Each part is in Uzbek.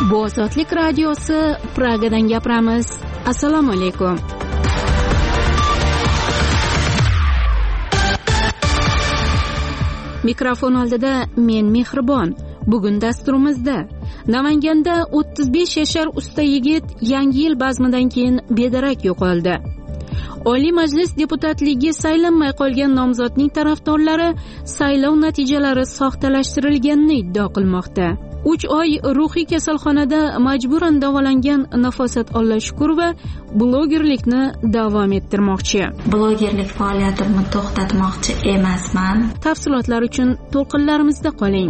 Bu Ozodlik radiosi, Pragadan gapiramiz. Assalomu alaykum. Mikrofon oldida men Mehribon. Bugun dasturimizda Namanganda 35 yashar usta yigit Yangi yil bazmidan keyin bedarak yo'qoldi. Oliy Majlis deputatligi saylanmay qolgan nomzodning tarafdorlari saylov natijalari soxtalashtirilganini iddao qilmoqda. 3 oy ruhiy kasalxonada majburan davolangan Nafosat Ollashukurova blogerlikni davom ettirmoqchi. Blogerlik faoliyatimni to'xtatmoqchi emasman. Tafsilotlar uchun to'lqinlarimizda qoling.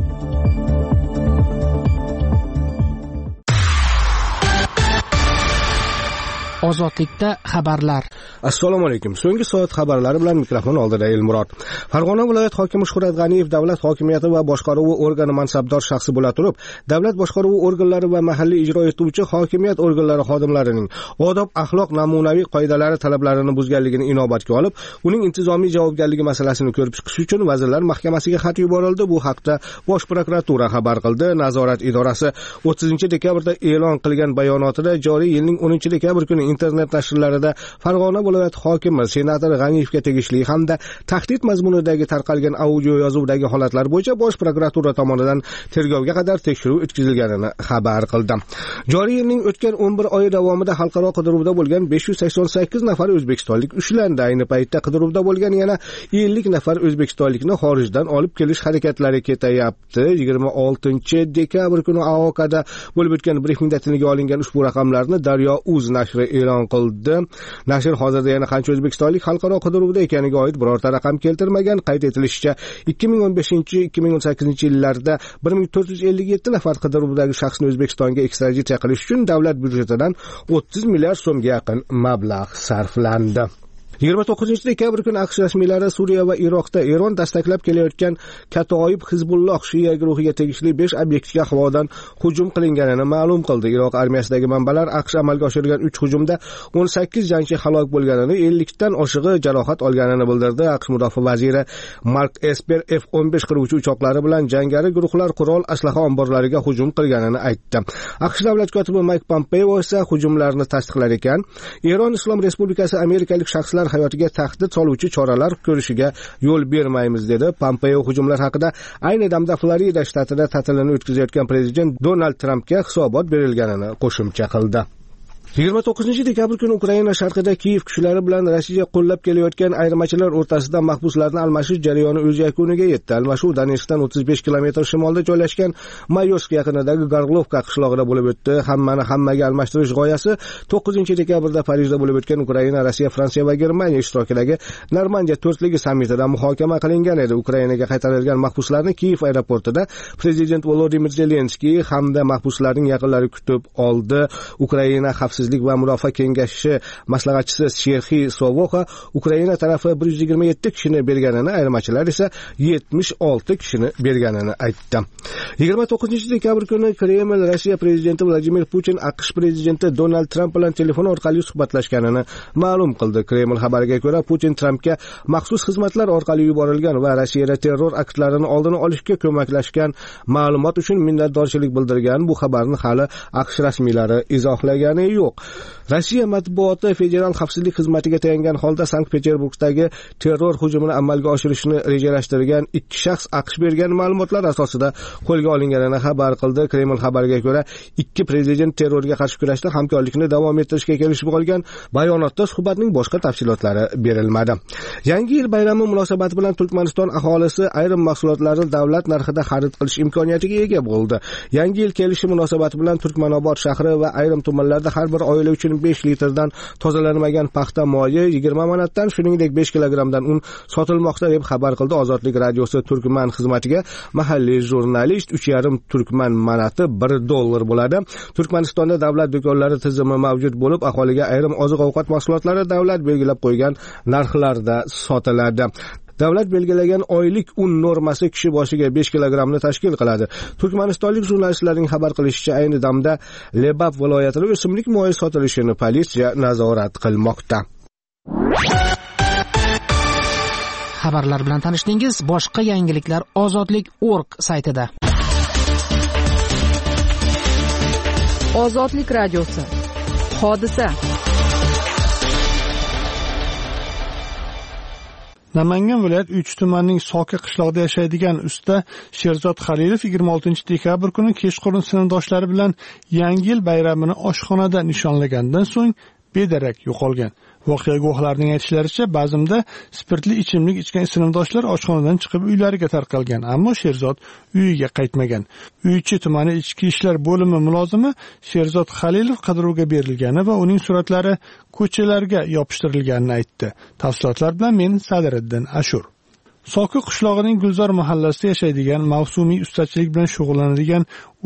Ozodlikda xabarlar. Assalomu alaykum. So'nggi soat xabarlari bilan mikrofon oldida Elmurod. Farg'ona viloyat hokimi Shuhrat G'aniyev davlat hokimiyati va boshqaruvi organi mansabdor shaxsi bo'la turib, davlat boshqaruvi organlari va mahalliy ijro etuvchi hokimiyat organlari xodimlarining odob, axloq, namunaviy qoidalari talablarini buzganligini inobatga olib, uning intizomiy javobgarligi masalasini ko'rib chiqish uchun Vazirlar Mahkamasiga xat yuborildi. Bu haqda Bosh prokuratura xabar qildi. Nazorat idorasi 30-dekabrda e'lon qilgan bayonotida joriy yilning 10-dekabr kuni internet nashrlarida Farg'ona viloyat hokimi senator G'aniyevga tegishli hamda tahdid mazmunidagi tarqalgan audio yozuvdagi holatlar bo'yicha Bosh prokuratura tomonidan tergovga qadar tekshiruv o'tkazilganini xabar qildi. Joriy yilning o'tgan 11 oyi davomida xalqaro qidiruvda bo'lgan 588 nafar o'zbekistonlik ushlandi. Ayni paytda qidiruvda bo'lgan yana 50 nafar o'zbekistonlikni xorijdan olib kelish harakatlari ketayapti. 26-dekabr kuni AOKda bo'lib o'tgan brifingda tilga olingan ushbu raqamlarni Daryo.uz nashri e'lon qildi. Nashr hozirda yana qancha o'zbekistonlik xalqaro qidiruvda ekaniga oid birorta raqam keltirmagan. Qayd etilishicha, 2015-2018 yillarda 1457 nafar qidiruvdagi shaxsni O'zbekistonga ekstraditsiya qilish uchun davlat byudjetidan 30 milliard so'mga yaqin mablag' sarflandi. 29-dekabr kuni AQSh rasmiylari Suriya va Iroqda Eron dastaklab kelayotgan Katoib Hizbulloh Shia guruhiga tegishli 5 obyektga havodan hujum qilinganini ma'lum qildi. Iroq armiyasidagi manbalar AQSh amalga oshirgan 3 hujumda 18 jangchi halok bo'lganini, 50 dan oshig'i jarohat olganini bildirdi. AQSh mudofaa vaziri Mark Esper F-15 qiruvchi uchoqlari bilan jangari guruhlar qurol aslaha omborlariga hujum qilganini aytdi. AQSh davlat kotibi Mike Pompeo esa hujumlarni tasdiqlar ekan. Eron Islom Respublikasi amerikalik shaxslar hayotiga tahdid soluvchi choralar ko'rishiga yo'l bermaymiz dedi. Pompeo hujumlar haqida ayni damda Florida shtatida ta'tilini o'tkazayotgan prezident Donald Trampga hisobot berilganini qo'shimcha qildi. 29-dekabr kuni Ukraina sharqida Kiyev kuchlari bilan Rossiya qo'llab kelayotgan ayirmachilar o'rtasida mahbuslarni almashish jarayoni o'z yakuniga yetdi. Almashuv Donetskdan 35 kilometr shimolda joylashgan Mayorsk yaqinidagi Gorlovka qishlog'ida bo'lib o'tdi. Hammani hammaga almashtirish g'oyasi 9-dekabrda Parijda bo'lib o'tgan Ukraina, Rossiya, Fransiya va Germaniya ishtirokidagi Normandiya to'rtligi sammitida muhokama qilingan edi. Ukrainaga qaytarilgan mahbuslarni Kiyev aeroportida prezident Volodimir Zelenskiy hamda mahbuslarning yaqinlari kutib oldi. Ukraina xavfsizlik va mudofaa kengashi maslahatchisi Serxiy Sovoxa Ukraina tarafi 127 kishini berganini, ayirmachilar esa 76 kishini berganini aytdi. 29-dekabr kuni Kreml Rossiya prezidenti Vladimir Putin AQSh prezidenti Donald Tramp bilan telefon orqali suhbatlashganini ma'lum qildi. Kreml xabariga ko'ra, Putin Trampga maxsus xizmatlar orqali yuborilgan va Rossiyada terror aktlarini oldini olishga ko'maklashgan ma'lumot uchun minnatdorchilik bildirgan. Bu xabarni hali AQSh rasmiylari izohlagani yo'q. Rossiya matbuoti federal xavfsizlik xizmatiga tayangan holda Sankt-Peterburgdagi terror hujumini amalga oshirishni rejalashtirgan 2 shaxs AQSh bergan ma'lumotlar asosida qo'lga olinganini xabar qildi. Kreml xabariga ko'ra, 2 prezident terrorga qarshi kurashda hamkorlikni davom ettirishga kelishib olgan. Bayonotda suhbatning boshqa tafsilotlari berilmadi. Yangi yil bayrami munosabati bilan Turkmaniston aholisi ayrim mahsulotlarni davlat narxida xarid qilish imkoniyatiga ega bo'ldi. Yangi yil kelishi munosabati bilan Turkmanobod shahri va ayrim tumanlarda har bir oila uchun 5 litrdan tozalanmagan paxta moyi 20 manatdan, shuningdek 5 kilogramdan un sotilmoqda deb xabar qildi Ozodlik radiosi Turkman xizmatiga mahalliy jurnalist. 3,5 turkman manati $1 bo'ladi. Turkmanistonda davlat do'konlari tizimi mavjud bo'lib, aholiga ayrim oziq-ovqat mahsulotlari davlat belgilab qo'ygan narxlarda sotiladi. Davlat belgilagan oylik un normasi kishi boshiga 5 kilogramni tashkil qiladi. Turkmanistonlik jurnalistlarning xabar qilishicha, ayni damda Lebap viloyatida o'simlik moyi sotilishini politsiya nazorat qilmoqda. Xabarlar bilan tanishdingiz. Boshqa yangiliklar Ozodlik.org saytida. Ozodlik radiosi. Hodisa. Namangan viloyat Uch tumanining Soki qishlog'ida yashaydigan usta Sherzod Halilov 26 dekabr kuni kechqurun sinfdoshlari bilan Yangi yil bayramini oshxonada nishonlagandan so'ng bedarak yo'qolgan. Voqea guvohlarining aytishlaricha, ba'zimda spirtli ichimlik ichgan sinfdoshlar oshxonadan chiqib uylariga tarqalgan, ammo Sherzod uyiga qaytmagan. Uychi tumani ichki ishlar bo'limi mulozimi Sherzod Halilov qidiruvga berilgani va uning suratlari ko'chalarga yopishtirilganini aytdi. Tafsilotlar bilan men Sadiriddin Ashur. Soki qishlog'ining Gulzor mahallasida yashaydigan, mavsumiy ustachilik bilan shug'ullanadigan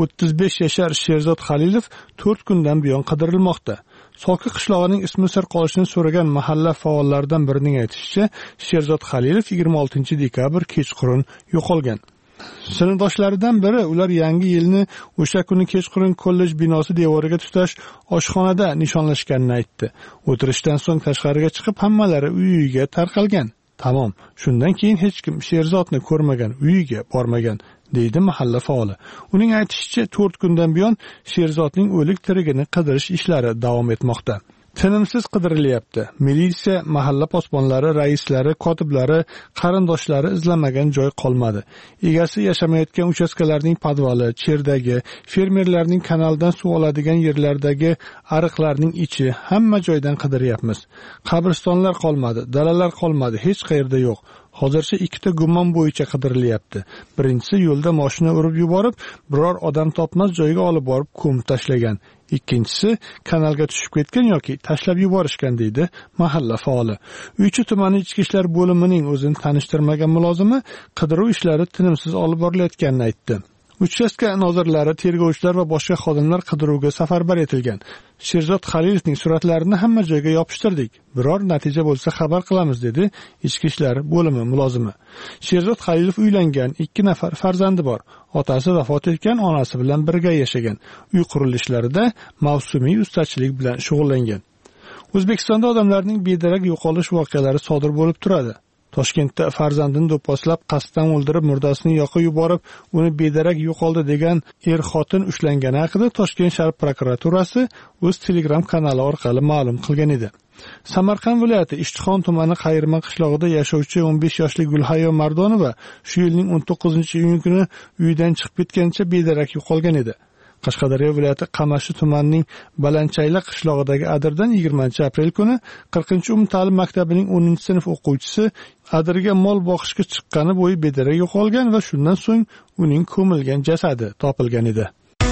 35 yashar Sherzod Halilov 4 kundan buyon qidirilmoqda. Soki qishlog'ining ismi sir qolishini so'ragan mahalla faollaridan birining aytishicha, Sherzod Halilov 26 dekabr kechqurun yo'qolgan. Sinfdoshlaridan biri ular Yangi yilni o'sha kuni kechqurun kollej binosi devoriga tutash oshxonada nishonlashganini aytdi. O'tirishdan so'ng tashqariga chiqib hammalari uyiga tarqalgan. Tamom. Shundan keyin hech kim Sherzodni ko'rmagan, uyiga bormagan, deydi mahalla faoli. Uning aytishicha, 4 kundan buyon Sherzodning o'lik tirigini qidirish ishlari davom etmoqda. Tinimsiz qidirilyapti. Militsiya, mahalla posbonlari, raislari, kotiblari, qarindoshlari izlamagan joy qolmadi. Egasi yashamayotgan uchastkalarning podvali, cherdagi, fermerlarning kanaldan suv oladigan yerlardagi ariqlarning ichi, hamma joydan qidiryapmiz. Qabristonlar qolmadi, dalalar qolmadi, hech qayerda yo'q. Hozircha 2 gumon bo'yicha qidirilyapti. Birinchisi yo'lda mashina urib yuborib, biror odam topmas joyga olib borib ko'mib tashlagan. Ikkinchisi kanalga tushib ketgan yoki tashlab yuborishgan, deydi mahalla faoli. Uychi tumani ichki ishlar bo'limining o'zini tanishtirmagan mulozimi qidiruv ishlari tinimsiz olib borilayotganini aytdi. Uchastka nozirlari, tergovchilar va boshqa xodimlar qidiruvga safarbar etilgan. Sherzod Halilovning suratlarini hamma joyga yopishtirdik. Biror natija bo'lsa xabar qilamiz, dedi ichki ishlar bo'limi mulozimi. Sherzod Halilov uylangan, 2 nafar farzandi bor. Otasi vafot etgan, onasi bilan birga yashagan. Uy qurilishlarida mavsumiy ustachilik bilan shug'ullangan. O'zbekistonda odamlarning bedarak yo'qolish voqealari sodir bo'lib turadi. Toshkentda farzandini do'pposlab, qasddan o'ldirib, murdasini yoqib yuborib, uni bedarak yo'qoldi degan xotin ushlangani haqida Toshkent shahar prokuraturasi o'z Telegram kanali orqali ma'lum qilgan edi. Samarqand viloyati Ishtixon tumani Qayirman qishlog'ida yashovchi 15 yoshli Gulhayo Mardonova shu yilning 19-iyun kuni uyidan chiqib ketgancha bedarak yo'qolgan edi. Qashqadaryo viloyati Qamashi tumanining Balandchayla qishlog'idagi Adirdan 20-aprel kuni 40-umumta'lim maktabining 10-sinf o'quvchisi Adirga mol boqishga chiqqani bo'yi bedarak yo'qolgan va shundan so'ng uning ko'milgan jasadi topilgan edi.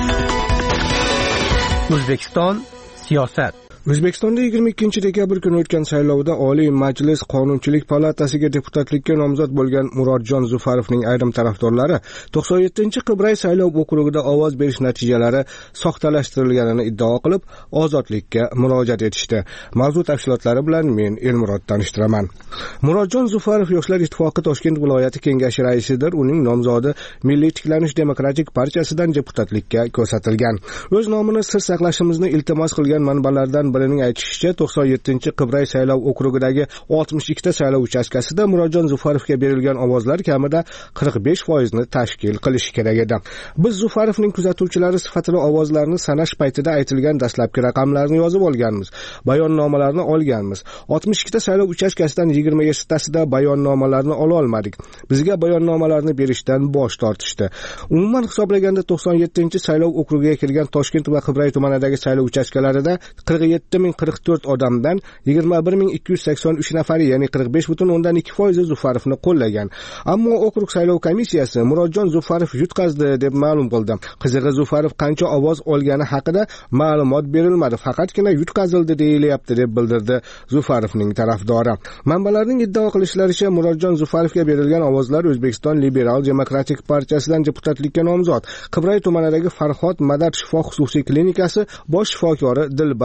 O'zbekiston siyosat. O'zbekistonda 22 dekabr kuni o'tgan saylovda Oliy Majlis Qonunchilik palatasiga deputatlikka nomzod bo'lgan Murodjon Zufarovning ayrim tarafdorlari 97-Qibray saylov okrugida ovoz berish natijalari soxtalashtirilganini iddao qilib, ozodlikka murojaat etishdi. Mavzu tafsilotlari bilan men Elmurod tanishtiraman. Murodjon Zufarov Yoshlar ittifoqi Toshkent viloyati kengashi raisidir. Uning nomzodi Milliy tiklanish demokratik partiyasidan deputatlikka ko'rsatilgan. O'z nomini sir saqlashimizni iltimos qilgan manbalardan birining aytishicha, 97-Qibray saylov okrugidagi 62 ta saylov uchastkasida Murodjon Zufarovga berilgan ovozlar kamida 45% ni tashkil qilishi kerak edi. Biz Zufarovning kuzatuvchilari sifatida ovozlarni sanash paytida aytilgan dastlabki raqamlarni yozib olganmiz, bayonnomalarni olganmiz. 62 ta saylov uchastkasidan 27 tasida bayonnomalarni ola olmadik. Bizga bayonnomalarni berishdan bosh tortishdi. Umuman hisoblaganda 97-saylov okrugiga kirgan Toshkent va Qibray tumanidagi saylov uchastkalarida 47,044 odamdan 21,283 nafari, ya'ni 45,2% Zufarovni qo'llagan. Ammo okrug saylov komissiyasi Murodjon Zufarov yutqazdi deb ma'lum qildi. Qizig'i, Zufarov qancha ovoz olgani haqida ma'lumot berilmadi, faqatgina yutqazildi deyilyapti deb bildirdi Zufarovning tarafdori. Manbalarning iddao qilishlaricha, Murodjon Zufarovga berilgan ovozlar O'zbekiston Liberal demokratik partiyasidan deputatlikka nomzod Qibray tumanidagi Farhod Madad shifo xususiy klinikasi bosh shifokori Dilbar Usmonova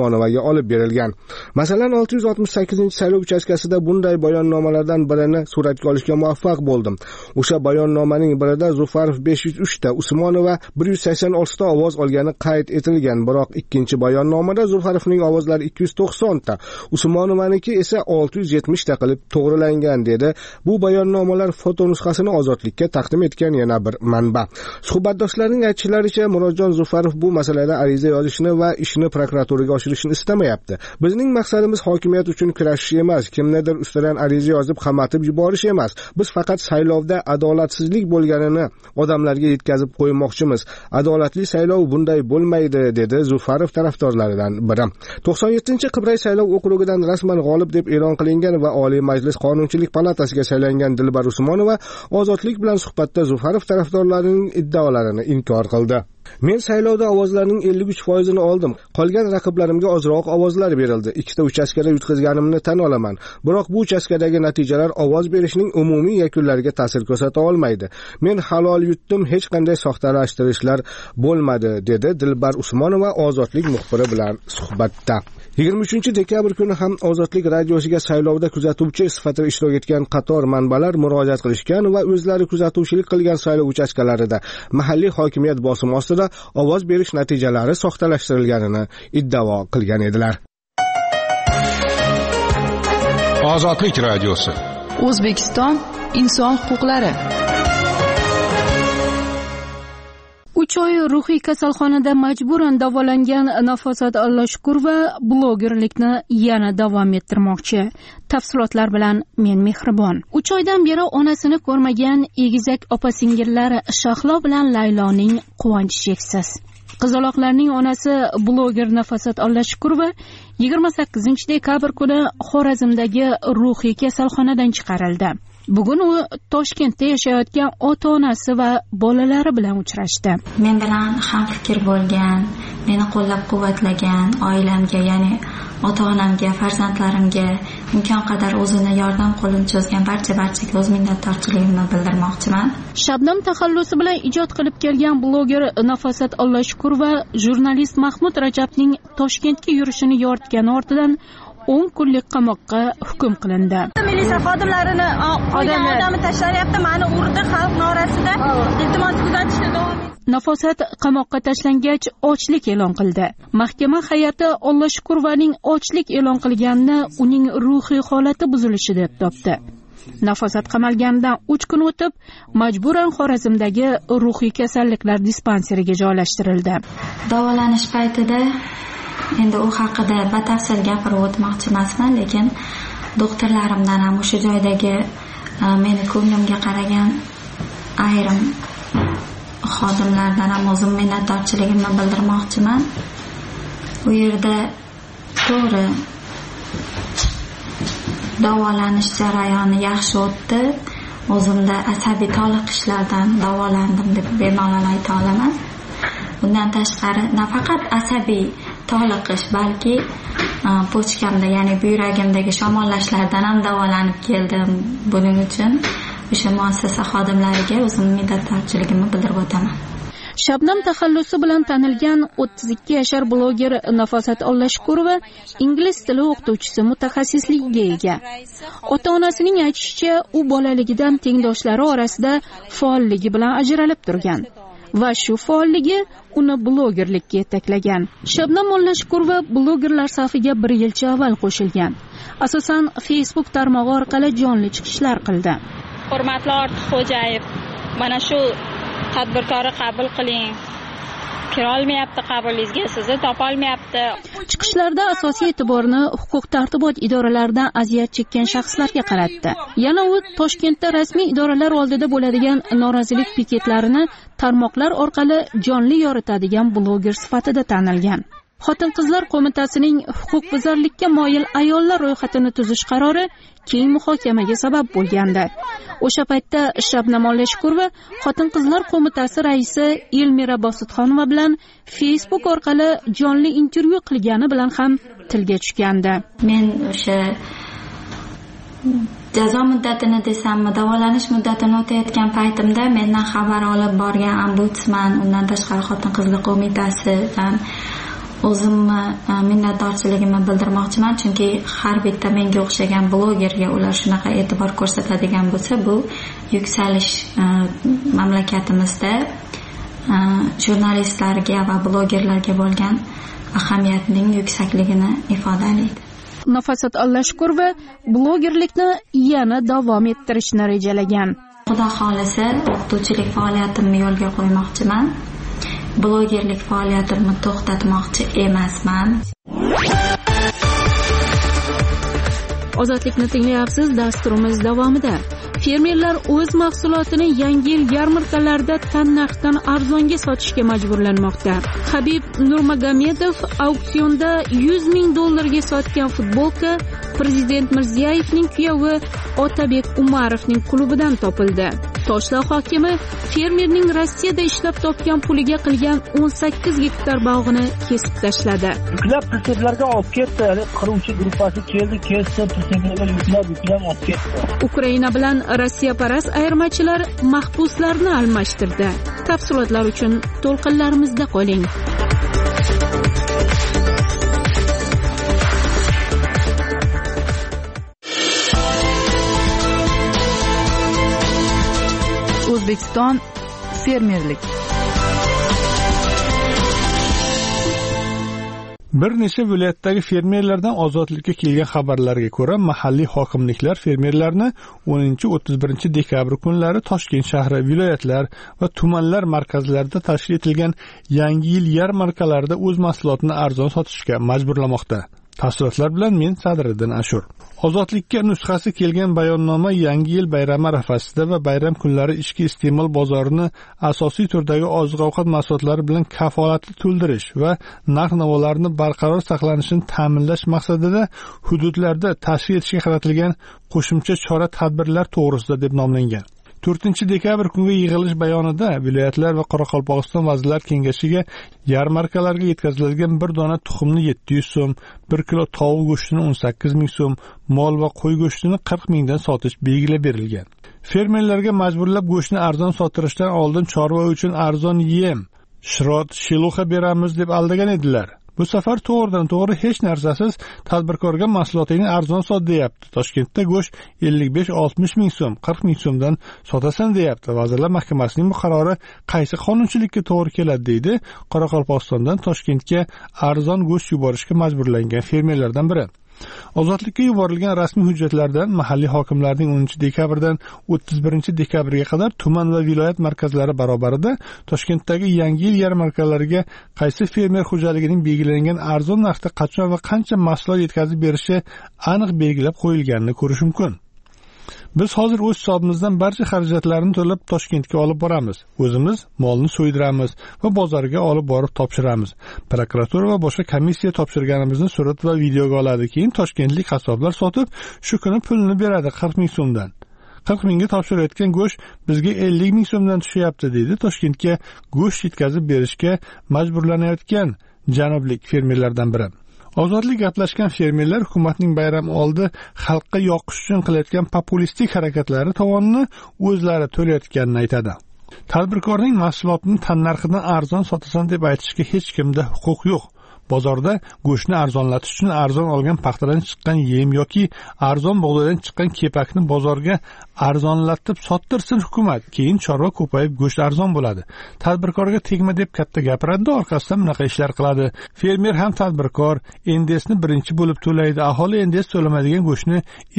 Usmonovaga olib berilgan. Masalan, 668-saylov uchastkasida bunday bayonnomalardan birini suratga olishga muvaffaq bo'ldim. O'sha bayonnomaning birida Zufarov 503 ta, Usmonova 186 ta ovoz olgani qayd etilgan, biroq ikkinchi bayonnomada Zufarovning ovozlari 290 ta, Usmonovaniki esa 670 ta qilib to'g'rilangan dedi. Bu bayonnomalar fotonusxasini Ozodlikka taqdim etgan yana bir manba. Suhbatdoshlarning aytishlaricha, Murodjon Zufarov bu masalada ariza yozishni va ishni prokuraturaga oshirishni istamayapti. Bizning maqsadimiz hokimiyat uchun kurashish emas, kimnidir ustidan ariza yozib qamatib yuborish emas. Biz faqat saylovda adolatsizlik bo'lganini odamlarga yetkazib qo'ymoqchimiz. Adolatli saylov bunday bo'lmaydi, dedi Zufarov tarafdorlaridan biri. 97-Qibray saylov okrugidan rasman g'olib deb e'lon qilingan va Oliy Majlis Qonunchilik palatasiga saylangan Dilbar Usmonova Ozodlik bilan suhbatda Zufarov tarafdorlarining iddaolarini inkor qildi. Men saylovda ovozlarning 53% oldim. Qolgan raqiblarimga ozroq ovozlar berildi. Ikkita uchastkada yutqizganimni tan olaman. Biroq bu uchastkadagi natijalar ovoz berishning umumiy yakunlariga ta'sir ko'rsata olmaydi. Men halol yutdim, hech qanday soxtalashtirishlar bo'lmadi, dedi Dilbar Usmonova Ozodlik muxbiri bilan suhbatda. 23-dekabr kuni ham Ozodlik radiosiga saylovda kuzatuvchi sifatida ishtirok etgan qator manbalar murojaat qilishgan va o'zlari kuzatuvchilik qilgan saylov uchastkalarida mahalliy hokimiyat bosimi ostida ovoz berish natijalari soxtalashtirilganini iddao qilgan edilar. Ozodlik radiosi. O'zbekiston inson huquqlari. 3 oy ruhiy kasalxonada majburan davolangan Nafosat Alloshkurova blogerlikni yana davom ettirmoqchi. Tafsilotlar bilan men Mehribon. 3 oydan beri onasini ko'rmagan egizak opa-singillari Shahlo bilan Layloning quvonchi cheksiz. Qizaloqlarning onasi bloger Nafosat Alloshkurova 28-dekabr kuni Xorazmdagi ruhiy kasalxonadan chiqarildi. Bugun u Toshkentda yashayotgan ota-onasi va bolalari bilan uchrashdi. Men bilan ham fikr bo'lgan, meni qo'llab-quvvatlagan oilamga, ya'ni ota-onamga, farzandlarimga imkon qadar o'zini yordam qo'lini cho'zgan barchaga o'z minnatdorchiligimni bildirmoqchiman. Shabnam taxallusi bilan ijod qilib kelgan bloger Nafosat Alloshkurova jurnalist Mahmud Rajabning Toshkentga yurishini yoritgani ortidan 10 kunlik qamoqqa hukm qilindi. Militsiya xodimlarini qo'ygan odamni tashlayapti, meni urdi, xalq norasida iltimos kuzatishni davom etdi. Nafosat qamoqqa tashlangach ochlik e'lon qildi. Mahkama hay'ati Alloshkurovaning ochlik e'lon qilganini uning ruhiy holati buzilishi deb topdi. Nafosat qamalganidan 3 kun o'tib, majburan Xorazmdagi ruhiy kasalliklar dispanseriga joylashtirildi. Davolanish paytida endi u haqida batafsil gapirib o'tmoqchi emasman, lekin doktorlarimdan ham o'sha joydagi meni ko'nglimga qaragan ayrim xodimlardan ham o'zim minnatdorchiligimni bildirmoqchiman. U yerda to'g'ri davolanish jarayoni yaxshi o'tdi. O'zimda asabiy toliqishlardan davolandim deb bemalol ayta olaman. Bundan tashqari nafaqat asabiy toliqish, balki pochkamda, ya'ni buyragimdagi shamollashlardan ham davolanib keldim. Buning uchun o'sha muassasa xodimlariga o'zim minnatdorchiligimni bildirib o'taman. Shabnam taxallusi bilan tanilgan 32 yashar bloger Nafosat Alloshkurova ingliz tili o'qituvchisi mutaxassisligiga ega. Ota-onasining aytishicha, u bolaligidan tengdoshlari orasida faolligi bilan ajralib turgan va shu faolligi uni blogerlikka yetaklagan. Shabnam Alloshkurova blogerlar safiga 1 yilcha avval qo'shilgan. Asosan Facebook tarmog'i orqali jonli chiqishlar qildi. Hurmatli Ortiqxo'jayev, mana shu tadbirkori qabul qiling. Kira olmayapti qabulingizga, sizni topa olmayapti. Chiqishlarda asosiy e'tiborni huquq-tartibot idoralaridan aziyat chekkan shaxslarga qaratdi. Yana u Toshkentda rasmiy idoralar oldida bo'ladigan norozilik piketlarini tarmoqlar orqali jonli yoritadigan bloger sifatida tanilgan. Xotin-qizlar qo'mitasining huquqbuzarlikka moyil ayollar ro'yxatini tuzish qarori keng muhokamaga sabab bo'lgandi. O'sha paytda Shabnam Alloshkurova Xotin-qizlar qo'mitasi raisi Elmira Bositxonova bilan Facebook orqali jonli intervyu qilgani bilan ham tilga tushgandi. Men o'sha jazo muddatini desammi, davolanish muddatini o'tayotgan paytimda mendan xabar olib borgan ombudsman, undan tashqari Xotin-qizlar qo'mitasidan o'zimni minnatdorchiligimni bildirmoqchiman, chunki har bitta menga o'xshagan blogerga ular shunaqa e'tibor ko'rsatadigan bo'lsa, bu yuksalish mamlakatimizda jurnalistlarga va blogerlarga bo'lgan ahamiyatning yuksakligini ifodalaydi. Nafosat Allashkurova blogerlikni yana davom ettirishni rejalagan. Xudo xolisa, o'qituvchilik faoliyatimni yo'lga qo'ymoqchiman. Blogerlik faoliyatimni to'xtatmoqchi emasman. Ozodlikni tinglayapsiz. Dasturimiz davomida fermerlar o'z mahsulotini Yangi yil yarmarkalarida tannarxdan arzonga sotishga majburlanmoqda. Habib Nurmagomedov auksionda $100,000 sotgan futbolka Prezident Mirziyoyevning kuyovi Otabek Umarovning klubidan topildi. Toshloq hokimi fermerning Rossiyada ishlab topgan puliga qilgan 18 gektar bog'ini kesib tashladi. Yuklab pritseplarga olib ketdi. Qiruvchi guruhasi keldi, kesdi, pritseplarga yuklab olib ketdi. Ukraina bilan Rossiya parast ayirmachilar mahbuslarni almashtirdi. Tafsilotlar uchun to'lqinlarimizda qoling. O'zbekiston fermerlik. Bir necha viloyatdagi fermerlardan ozodlikka kelgan xabarlarga ko'ra, mahalliy hokimliklar fermerlarni 10-31 dekabr kunlari Toshkent shahri, viloyatlar va tumanlar markazlarida tashkil etilgan Yangi yil yarmarkalarida o'z mahsulotini arzon sotishga majburlamoqda. Tafsilotlar bilan men Sadriddin Ashur. Ozodlikka nusxasi kelgan bayonnoma Yangi yil bayrami arafasida va bayram kunlari ichki iste'mol bozorini asosiy turdagi oziq-ovqat mahsulotlari bilan kafolatli to'ldirish va narx-navolarni barqaror saqlanishini ta'minlash maqsadida hududlarda tashkil etishga qaratilgan qo'shimcha chora-tadbirlar to'g'risida deb nomlangan. 4 dekabr kungi yig'ilish bayonida viloyatlar va Qoraqalpog'iston vazirlar kengashiga yarmarkalarga yetkaziladigan bir dona tuxumni 700 so'm, 1 kilo tovuq go'shtini 18,000 so'm, mol va qo'y go'shtini 40,000 dan sotish belgilab berilgan. Fermerlarga majburlab go'shtni arzon sotirishdan oldin chorva uchun arzon yem, shirot, shiluxa beramiz deb aldagan edilar. Bu safar to'g'ridan to'g'ri hech narsasiz tadbirkorga mahsulotingni arzon sot deyapti. Toshkentda go'sht 55-60 ming so'm, 40 ming so'mdan sotasan deyapti. Vazirlar Mahkamasining bu qarori qaysi qonunchilikka to'g'ri keladi deydi Qoraqalpog'istondan Toshkentga arzon go'sht yuborishga majburlangan fermerlardan biri. Ozodlikka yuborilgan rasmiy hujjatlardan mahalliy hokimlarning 10 dekabrdan 31 dekabrga qadar tuman va viloyat markazlari barobarida Toshkentdagi Yangi yil yarmarkalariga qaysi fermer xo'jaligining belgilangan arzon narxda qachon va qancha mahsulot yetkazib berishi aniq belgilab qo'yilganini ko'rish mumkin. Biz hozir o'z hisobimizdan barcha xarajatlarni to'lab Toshkentga olib boramiz. O'zimiz molni so'ydiramiz va bozorga olib borib topshiramiz. Prokuratura va boshqa komissiya topshirganimizni surat va videoga oladi. Keyin toshkentlik qassoblar sotib, shu kuni pulni beradi 40 ming so'mdan. 40 mingga topshirayotgan go'sht bizga 50 ming so'mdan tushyapti deydi Toshkentga go'sht yetkazib berishga majburlanayotgan janublik fermerlardan biri. Ozodlik gaplashgan fermerlar hukumatning bayram oldi xalqqa yoqish uchun qilayotgan populistik harakatlari tovonini o'zlari to'layotganini aytadi. Tadbirkorning mahsulotini tannarxidan arzon sotasan deb aytishga hech kimda huquq yo'q. Bozorda go'shtni arzonlatish uchun arzon olgan paxtadan chiqqan yem yoki arzon bug'doydan chiqqan kepakni bozorga arzonlatib sottirsin hukumat. Keyin chorva ko'payib go'sht arzon bo'ladi. Tadbirkorga tegma deb katta gapiradi, orqasidan bunaqa ishlar qiladi. Fermer ham tadbirkor, NDSni birinchi bo'lib to'laydi. Aholi NDS to'lamaydigan go'shtni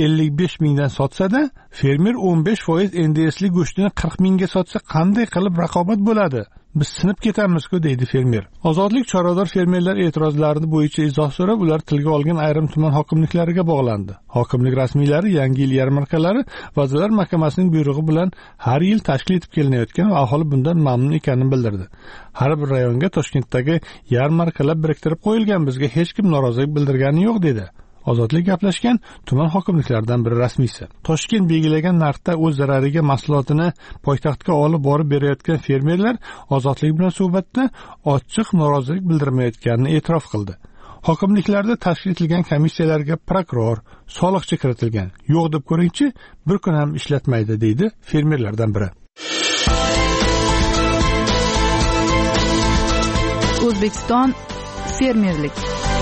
55 mingdan sotsa-da, fermer 15% NDSli go'shtini 40 mingga sotsa qanday qilib raqobat bo'ladi? Biz sinib ketamiz-ku deydi fermer. Ozodlik chorvador fermerlar e'tirozlarini bo'yicha izoh so'rab, ular tilga olgan ayrim tuman hokimliklariga bog'landi. Hokimlik rasmiylari Yangi yil yarmarkalari Vazirlar Mahkamasining buyrug'i bilan har yil tashkil etib kelinayotgan va aholi bundan mamnun ekanini bildirdi. Har bir rayonga Toshkentdagi yarmarkalar biriktirib qo'yilgan, bizga hech kim norozilik bildirgani yo'q dedi. Ozodlik gaplashgan tuman hokimliklaridan biri rasmiysi. Toshkent belgilagan narxda o'z zarariga mahsulotini poytaxtga olib borib berayotgan fermerlar Ozodlik bilan suhbatda ochiq norozilik bildirmayotganini e'tirof qildi. Hokimliklarda tashkil etilgan komissiyalarga prokuror, soliqchi kiritilgan. Yo'q deb ko'ringchi, bir kun ham ishlatmaydi deydi fermerlardan biri. O'zbekiston fermerlik.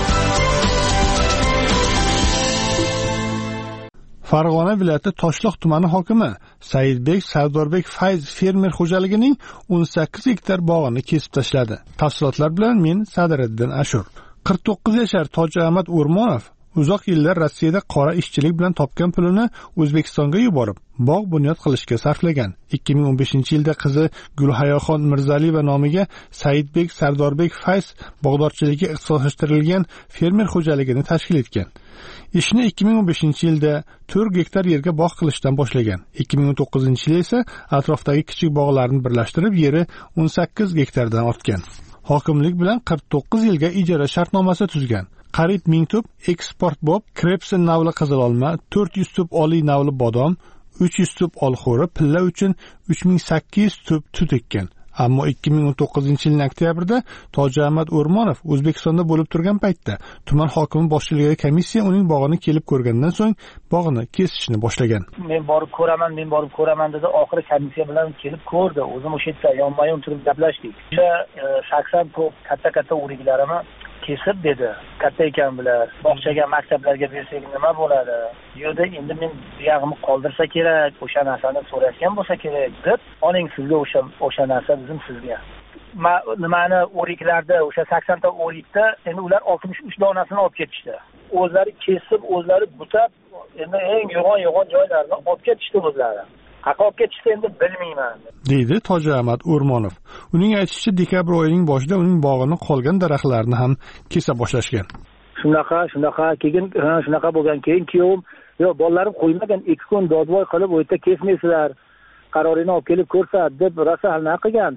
Farg'ona viloyati Toshloq tumani hokimi Saidbek Sardorbek Fayz fermer xo'jaligining 18 gektar bog'ini kesib tashladi. Tafsilotlar bilan men Sadiriddin Ashur. 49 yashar Toji Ahmad O'rmonov uzoq yillar Rossiyada qora ishchilik bilan topgan pulini O'zbekistonga yuborib, bog' bunyod qilishga sarflagan. 2015-yilda qizi Gulhayoxon Mirzaliyeva nomiga Saidbek Sardorbek Fayz bog'dorchiligiga ixtisoslashtirilgan fermer xo'jaligini tashkil etgan. Ishni 2015-yilda 4 gektar yerga bog' qilishdan boshlagan. 2019-yilda esa atrofdagi kichik bog'larni birlashtirib, yeri 18 gektardan ortgan. Hokimlik bilan 49 yilga ijara shartnomasi tuzgan. Qariyb 1000 tup eksport bob, Krepsin navli qizil olma, 400 tup oliy navli bodom, 300 tup olxo'ri, pilla uchun 3800 tup tut ekkan. Ammo 2019-yilning oktyabrida Toji Ahmad O'rmonov O'zbekistonda bo'lib turgan paytda tuman hokimi boshchiligidagi komissiya uning bog'ini kelib ko'rgandan so'ng bog'ini kesishni boshlagan. Men borib ko'raman dedi. Oxiri komissiya bilan kelib ko'rdi. O'zim o'sha yerda yonma-yon turib gaplashdik. O'sha shaxsan katta o'riklarini kesib dedi. Katta ekan bular. Bog'chaga, maktablarga bersak nima bo'ladi? Yo'da endi men buyog'imni qoldirsa kerak, o'sha narsani so'rashgan bo'lsa kerak deb, oling sizga o'sha narsa bizim sizga. Nimani o'riklarda, o'sha 80 ta o'rikda endi ular 63 donasini olib ketishdi. O'zlari kesib, o'zlari butab, endi eng yo'g'on joylarni olib ketishdi o'zlari. Qaqob ketishdi endi bilmayman, deydi Toji Ahmad O'rmonov. Uning aytishicha, dekabr oyining boshida uning bog'ini qolgan daraxtlarni ham kesa boshlashgan. Shunaqa keyin shunaqa bo'lgan. Keyin kuyovim, "Yo'q, bolalarim qo'ymagan, 2 kun dodvoy qilib u yerda kesmaysizlar. Qarorini olib kelib ko'rsat" deb rosa halna qilgan.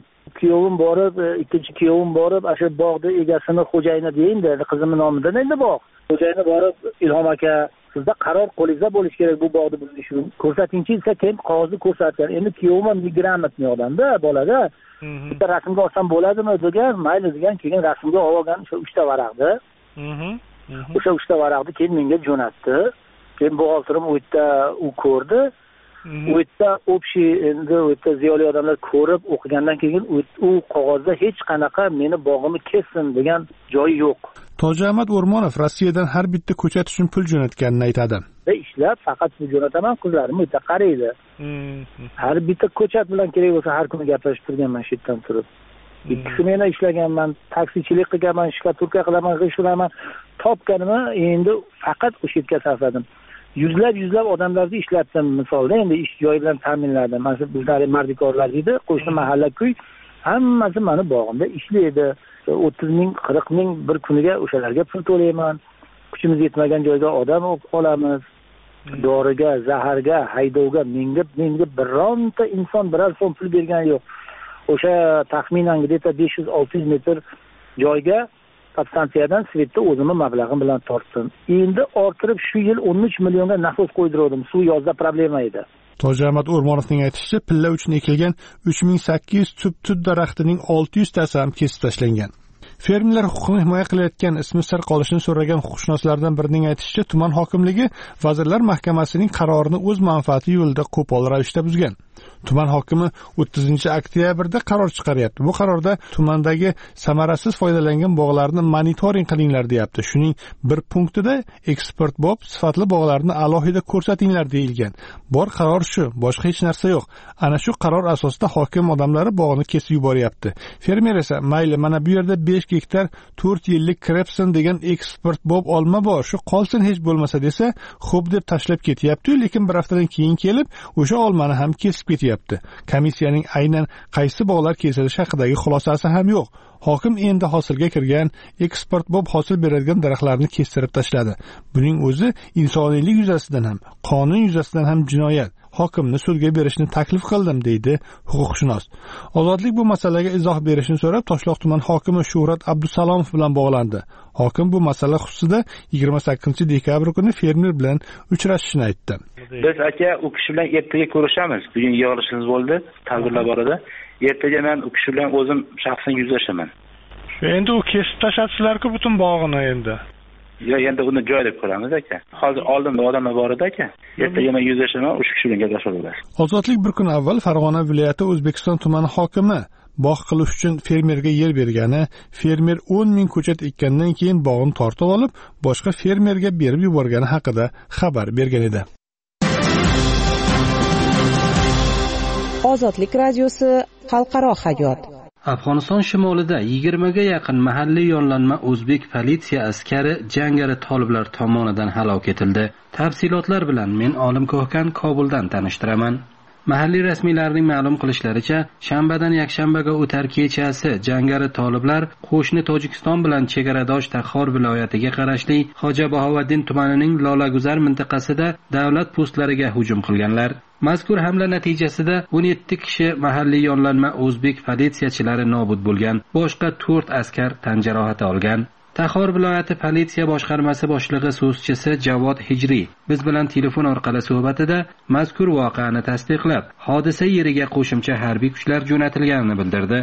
Ikkinchi kuyovim borib, o'sha bog'ni egasini xo'jayini deydi, qizimning nomidan endi bog'. Xo'jayini borib, "Ilhom aka, sizda qaror qo'lingizda bo'lishi kerak bu bog'ni buzish uchun. Ko'rsatingchi" desa, keyin qog'ozni ko'rsatgan. Endi kuyovim ham gрамотный odamda, bolada. Bitta rasmga olsam bo'ladimi degan, mayli degan, keyin rasmga olgan o'sha 3 ta varaqni. O'sha 3 ta varaqni keyin menga jo'natdi. Keyin buxgalterim u yerda u ko'rdi. U yerda endi u yerda ziyoli odamlar ko'rib o'qigandan keyin u qog'ozda hech qanaqa meni bog'imni kessin degan joyi yo'q. Toji Ahmad O'rmonov Rossiyadan har bitta ko'chat uchun pul jo'natganini aytadi. Ishlab faqat pul jo'nataman, qizlarim u yerda qaraydi. Har bitta ko'chat bilan kerak bo'lsa har kuni gaplashib turganman shu yerdan turib. 2 smena ishlaganman, taksichilik qilganman, shkaturka qilaman, g'ishturaman. Topganimni endi faqat o'sha yerga sarfladim. Yuzlab odamlarni ishlatdim, misolda endi ish joyi bilan ta'minladim. Mana shu bizlar mardikorlar deydi, qo'shni mahalla kuy, hammasi meni bog'imda ishlaydi. 30 ming, 40 ming bir kuniga o'shalarga pul to'layman. Kuchimiz yetmagan joyga odam olamiz. Doriga, zaharga, haydovga menga bironta inson biror so'm pul bergani yo'q. O'sha taxminan 500-600 metr joyga podstansiyadan svetda o'zimni mablag'im bilan tortdim. Endi orttirib shu yil 13 millionga nasos qo'ydirdim. Suv yozda problema edi. Toji Ahmad O'rmonovning aytishicha, pilla uchun ekilgan 3800 tup tut daraxtining 600 tasi ham kesib tashlangan. Fermerlar huquqini himoya qilayotgan ismi sir qolishini so'ragan huquqshunoslardan birining aytishicha, tuman hokimligi Vazirlar Mahkamasining qarorini o'z manfaati yo'lida qo'pol ravishda buzgan. Tuman hokimi 30-oktyabrda qaror chiqaryapti. Bu qarorda tumandagi samarasiz foydalangan bog'larni monitoring qilinglar deyapti. Shuning bir punktida eksport bob sifatli bog'larni alohida ko'rsatinglar deyilgan. Bor qaror shu, boshqa hech narsa yo'q. Ana shu qaror asosida hokim odamlari bog'ni kesib yuboryapti. Fermer esa, mayli, mana bu yerda 5 gektar 4 yillik Krepsin degan eksport bob olma bor, shu qolsin hech bo'lmasa desa, xo'p deb tashlab ketyapti, lekin bir haftadan keyin kelib o'sha olmani ham kesib ketyapti. Komissiyaning aynan qaysi bog'lar kesilishi haqidagi xulosasi ham yo'q. Hokim endi hosilga kirgan eksport bob hosil beradigan daraxtlarni kestirib tashladi. Buning o'zi insoniylik yuzasidan ham, qonun yuzasidan ham jinoyat. Hokimni sudga berishni taklif qildim, deydi huquqshunos. Ozodlik bu masalaga izoh berishni so'rab Toshloq tuman hokimi Shuhrat Abdusalomov bilan bog'landi. Hokim bu masala xususida 28-dekabr kuni fermer bilan uchrashishini aytdi. Biz aka u kishi bilan ertaga ko'rishamiz. Bugun yig'ilishimiz bo'ldi, tadbirlar bor edi. Ertaga men u kishi bilan o'zim shaxsan yuzlashaman. Endi u kesib tashlasizlar-ku butun bog'ini endi. Yo'q, endi uni joylab ko'ramiz aka. Hozir oldimda odamlar bor edi aka. Ertaga men yuzlashaman, o'sha kishi bilan gaplashib olamiz. Ozodlik bir kun avval Farg'ona viloyati O'zbekiston tumani hokimi bog' qilish uchun fermerga yer bergani, fermer 10 ming ko'chat ekkandan keyin bog'ni tortib olib, boshqa fermerga berib yuborgani haqida xabar bergan edi. Ozodlik radiosi xalqaro hayot. Afg'oniston shimolida 20 ga yaqin mahalliy yollanma o'zbek politsiya askari jangari toliblar tomonidan halok etildi. Tafsilotlar bilan men Olim Ko'hkan Kobuldan tanishtiraman. Mahalliy rasmiylarning ma'lum qilishlaricha, shanbadan yakshanbaga o'tar kechasi jangari toliblar qo'shni Tojikiston bilan chegaradosh Taxor viloyatiga qarashli Xo'ja Bahovaddin tumanining Lolaguzar mintaqasida davlat postlariga hujum qilganlar. Mazkur hamla natijasida 17 kishi mahalliy yollanma o'zbek politsiyachilari nobud bo'lgan, boshqa 4 askar tan jarohati olgan. Taxor viloyati politsiya boshqarmasi boshlig'i so'zchisi Javod Hijriy biz bilan telefon orqali suhbatida mazkur voqeani tasdiqlab, hodisa yeriga qo'shimcha harbiy kuchlar jo'natilganini bildirdi.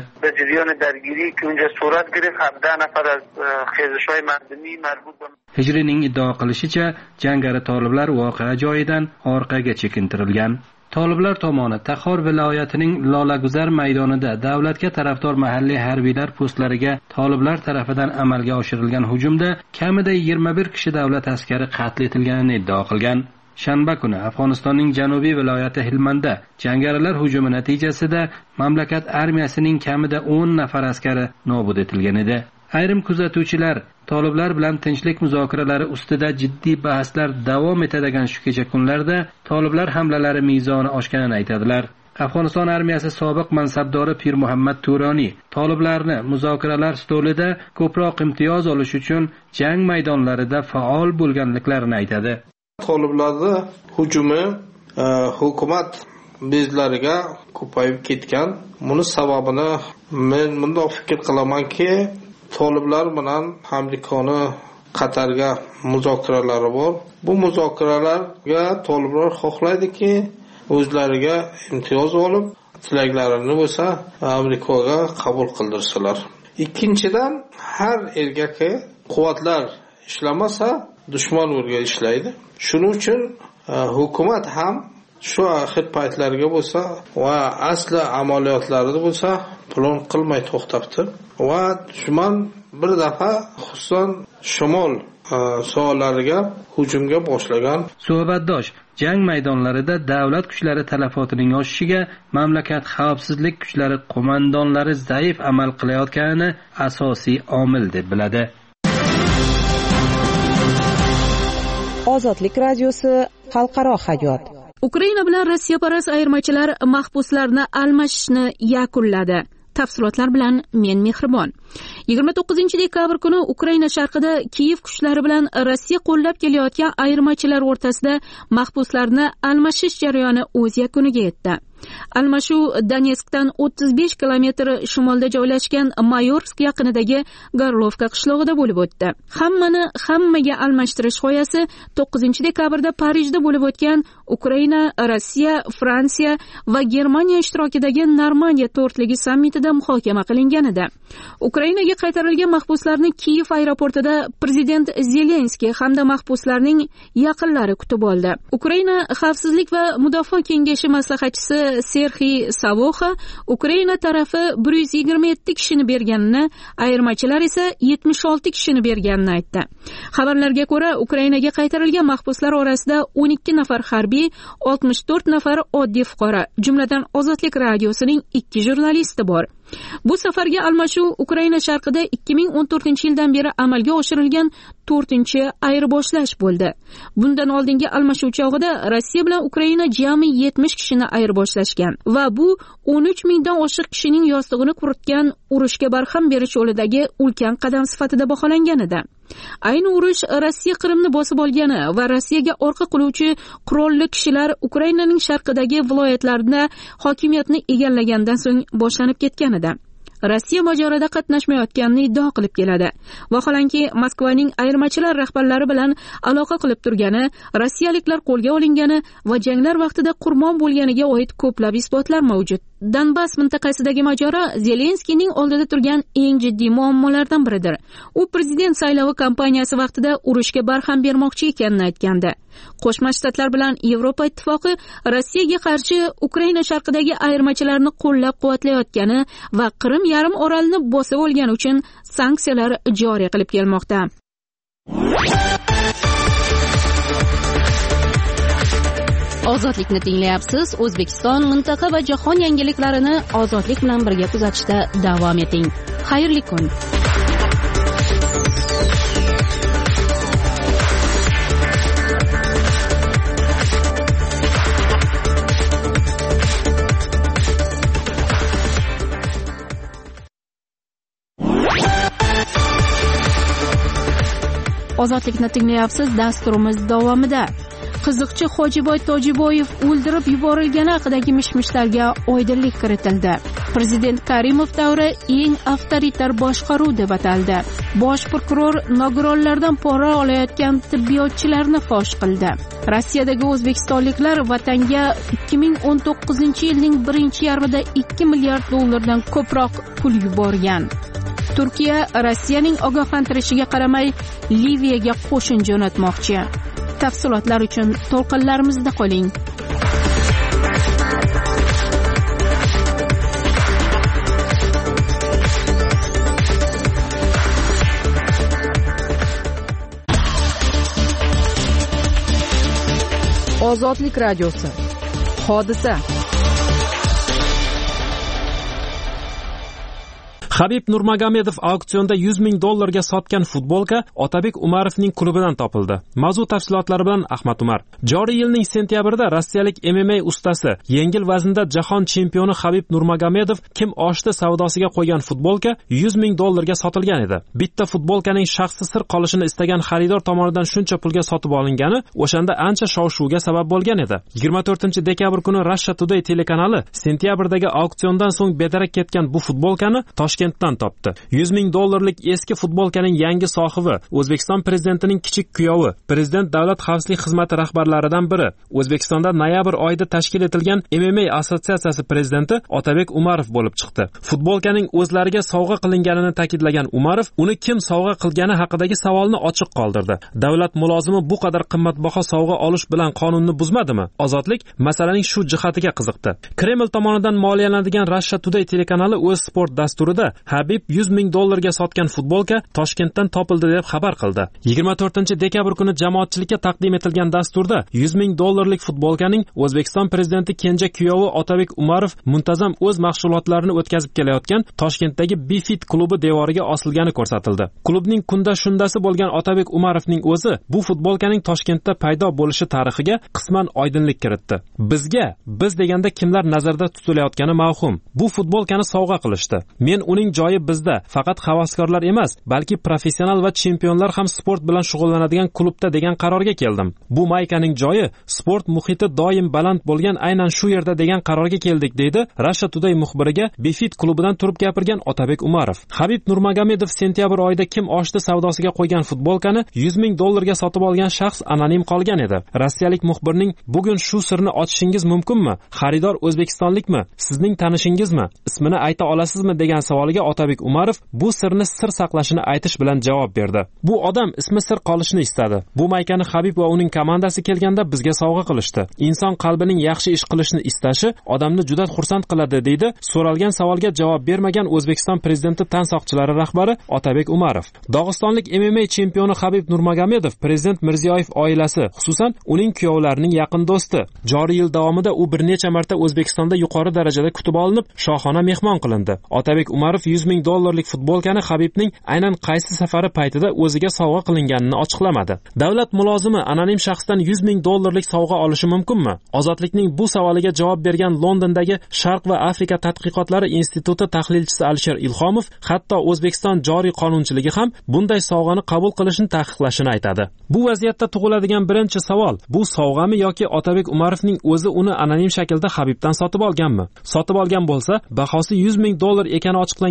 Hijriyning iddao qilishicha, jangari toliblar voqea joyidan orqaga chekintirilgan. Toliblar tomoni Taxor viloyatining Lolaguzar maydonida davlatga tarafdor mahalliy harbiylar postlariga toliblar tarafidan amalga oshirilgan hujumda kamida 21 kishi davlat askari qatl etilganini iddao qilgan. Shanba kuni Afg'onistonning janubiy viloyati Hilmanda jangarilar hujumi natijasida mamlakat armiyasining kamida 10 nafar askari nobud etilgan edi. Ayrim kuzatuvchilar toliblar bilan tinchlik muzokaralari ustida jiddiy bahslar davom etadigan shu kecha kunlarda toliblar hamlalari mezoni oshganini aytadilar. Afg'oniston armiyasi sobiq mansabdori Pir Muhammad Turoniy toliblarni muzokaralar stolida ko'proq imtiyoz olish uchun jang maydonlarida faol bo'lganliklarini aytadi. Toliblarning hujumi hukumat bezlariga ko'payib ketgan. Buni sababini men bunday fikr qilamanki, toliblar bilan Amerikani Qatarga muzokaralari bor. Bu muzokaralarga toliblar xohlaydiki, o'zlariga imtiyoz olib, tilaklarini bo'lsa Amerikaga qabul qildirsalar. Ikkinchidan, har erkakka quvvatlar ishlamasa, dushman o'rga ishlaydi. Shuning uchun hukumat ham shu axir paytlarga bo'lsa va asli amaliyotlarida bo'lsa plan qilmay to'xtabdi va dushman bir dafa xususan shimol sohalariga hujumga boshlagan. Suhbatdosh jang maydonlarida davlat kuchlari talafotining oshishiga mamlakat xavfsizlik kuchlari qo'mondonlari zaif amal qilayotganini asosiy omil deb biladi. Ozodlik radiosi xalqaro hayot. Ukraina bilan Rossiyaparast ayirmachilar mahbuslarni almashishni yakunladi. Tafsilotlar bilan men Mehribon. 29 dekabr kuni Ukraina sharqida Kiyev kuchlari bilan Rossiya qo'llab kelayotgan ayirmachilar o'rtasida mahbuslarni almashish jarayoni o'z yakuniga yetdi. Almashuv Donetskdan 35 kilometr shimolda joylashgan Mayorsk yaqinidagi Gorlovka qishlog'ida bo'lib o'tdi. Hammaga almashtirish g'oyasi 9 dekabrda Parijda bo'lib o'tgan Ukraina, Rossiya, Fransiya va Germaniya ishtirokidagi Normandiya to'rtligi sammitida muhokama qilingan edi. Ukrainaga qaytarilgan mahbuslarni Kiyev aeroportida prezident Zelenskiy hamda mahbuslarning yaqinlari kutib oldi. Ukraina xavfsizlik va mudofaa kengashi maslahatchisi Serxiy Savoxa Ukraina tarafi 127 kishini berganini, ayirmachilar esa 76 kishini berganini aytdi. Xabarlarga ko'ra, Ukrainaga qaytarilgan mahbuslar orasida 12 nafar harbiy, 64 nafar oddiy fuqaro, jumladan Ozodlik radiosining 2 jurnalisti bor. Bu safarga almashuv Ukraina sharqida 2014-yildan beri amalga oshirilgan 4-ayirboshlash bo'ldi. Bundan oldingi almashuv chog'ida Rossiya bilan Ukraina jami 70 kishini ayirboshlashgan va bu 13 mingdan oshiq kishining yostig'ini quritgan urushga barham berish yo'lidagi ulkan qadam sifatida baholangan edi. Ayni urush Rossiya Qrimni bosib olgani va Rossiyaga orqa qiluvchi qurolli kishilar Ukrainaning sharqidagi viloyatlarida hokimiyatni egallagandan so'ng boshlanib ketgan edi. Rossiya mojaroda qatnashmayotganini iddao qilib keladi. Vaholanki, Moskvaning ayirmachilar rahbarlari bilan aloqa qilib turgani, rossiyaliklar qo'lga olingani va janglar vaqtida qurbon bo'lganiga oid ko'plab isbotlar mavjud Donbass mintaqasidagi mojaro Zelenskiyning oldida turgan eng jiddiy muammolardan biridir. U prezident saylovi kampaniyasi vaqtida urushga barham bermoqchi ekanini aytgandi. Qo'shma Shtatlar bilan Yevropa ittifoqi Rossiyaga qarshi Ukraina sharqidagi ayirmachilarni qo'llab-quvvatlayotgani va Qrim yarim orolini bosib olgani uchun sanksiyalar joriy qilib kelmoqda. Ozodlikni tinglayapsiz. O'zbekiston, mintaqa va jahon yangiliklarini ozodlik bilan birga kuzatishda davom eting. Xayrli kun. Ozodlikni tinglayapsiz. Dasturimiz davomida qiziqchi Hojiboy Tojiboyev o'ldirib yuborilgani haqidagi mishmishlarga oydinlik kiritildi. Prezident Karimov davri eng avtoritar boshqaruv deb ataldi. Bosh prokuror nogironlardan pora olayotgan tibbiyotchilarni fosh qildi. Rossiyadagi o'zbekistonliklar vatanga 2019-yilning birinchi yarmida 2 milliard dollardan ko'proq pul yuborgan. Turkiya Rossiyaning ogohlantirishiga qaramay Liviyaga qo'shin jo'natmoqchi. Tafsilotlar uchun to'lqinlarimizda qoling. Ozodlik radiosi. Hodisa. Habib Nurmagomedov auksionda 100 ming dollarga sotgan futbolka Otabek Umarovning klubidan topildi. Mavzu tafsilotlari bilan Ahmad Umar. Joriy yilning sentyabrida rossiyalik MMA ustasi, yengil vaznda jahon chempioni Habib Nurmagomedov kim oshdi savdosiga qo'ygan futbolka 100 ming dollarga sotilgan edi. Bitta futbolkaning shaxsi sir qolishini istagan xaridor tomonidan shuncha pulga sotib olingani o'shanda ancha shov-shuvga sabab bo'lgan edi. 24-dekabr kuni Russia Today telekanali sentyabrdagi auksiondan so'ng bedarak ketgan bu futbolkani Toshkentdan topdi. 100 ming dollarlik eski futbolkaning yangi sohibi O'zbekiston prezidentining kichik kuyovi, prezident davlat xavfsizlik xizmati rahbarlaridan biri, O'zbekistonda noyabr oyida tashkil etilgan MMA assotsiatsiyasi prezidenti Otabek Umarov bo'lib chiqdi. Futbolkaning o'zlariga sovg'a qilinganini ta'kidlagan Umarov, uni kim sovg'a qilgani haqidagi savolni ochiq qoldirdi. Davlat mulozimi bu qadar qimmatbaho sovg'a olish bilan qonunni buzmadimi? Ozodlik masalaning shu jihatiga qiziqdi. Kreml tomonidan moliyalanadigan Russia Today telekanali o'z sport dasturida Habib 100 ming dollarga sotgan futbolka Toshkentdan topildi deb xabar qildi. 24-dekabr kuni jamoatchilikka taqdim etilgan dasturda 100 ming dollarlik futbolkaning O'zbekiston prezidenti kenja kuyovi Otabek Umarov muntazam o'z mashg'ulotlarini o'tkazib kelayotgan Toshkentdagi Bifit klubi devoriga osilgani ko'rsatildi. Klubning kunda shundasi bo'lgan Otabek Umarovning o'zi bu futbolkaning Toshkentda paydo bo'lishi tarixiga qisman oydinlik kiritdi. Biz deganda kimlar nazarda tutilayotgani mavhum. Bu futbolkani sovg'a qilishdi. Men uning joyi bizda, faqat havaskorlar emas, balki professional va chempionlar ham sport bilan shug'ullanadigan klubda degan qarorga keldim. Bu maykaning joyi, sport muhiti doim baland bo'lgan aynan shu yerda degan qarorga keldik, deydi Russia Today muxbiriga Bifit klubidan turib gapirgan Otabek Umarov. Habib Nurmagomedov sentyabr oyida kim oshdi savdosiga qo'ygan futbolkani 100 ming dollarga sotib olgan shaxs anonim qolgan edi. Rossiyalik muxbirning bugun shu sirni ochishingiz mumkinmi? Xaridor o'zbekistonlikmi? Sizning tanishingizmi? Ismini ayta olasizmi degan savoliga Otabek Umarov bu sirni sir saqlashini aytish bilan javob berdi. Bu odam ismi sir qolishini istadi. Bu maykani Habib va uning komandasi kelganda bizga sovg'a qilishdi. Inson qalbining yaxshi ish qilishni istashi odamni juda xursand qiladi, deydi so'ralgan savolga javob bermagan O'zbekiston prezidenti tansoqchilari rahbari Otabek Umarov. Dog'istonlik MMA chempioni Habib Nurmagomedov prezident Mirziyoyev oilasi, xususan uning kuyovlarining yaqin do'sti. Joriy yil davomida u bir necha marta O'zbekistonda yuqori darajada kutib olinib, shohona mehmon qilindi. Otabek Umarov 100 ming dollarlik futbolkani Habibning aynan qaysi safari paytida o'ziga sovg'a qilinganini ochiqlamadi. Davlat mulozimi anonim shaxsdan 100 ming dollarlik sovg'a olishi mumkinmi? Ozodlikning bu savoliga javob bergan Londondagi Sharq va Afrika tadqiqotlari instituti tahlilchisi Alisher Ilhomov, hatto O'zbekiston joriy qonunchiligi ham bunday sovg'ani qabul qilishni taqiqlashini aytadi. Bu vaziyatda tug'iladigan birinchi savol, bu sovg'ami yoki Otabek Umarovning o'zi uni anonim shaklda Habibdan sotib olganmi? Sotib olgan bo'lsa, bahosi 100 ming dollar ekani ochiqlangan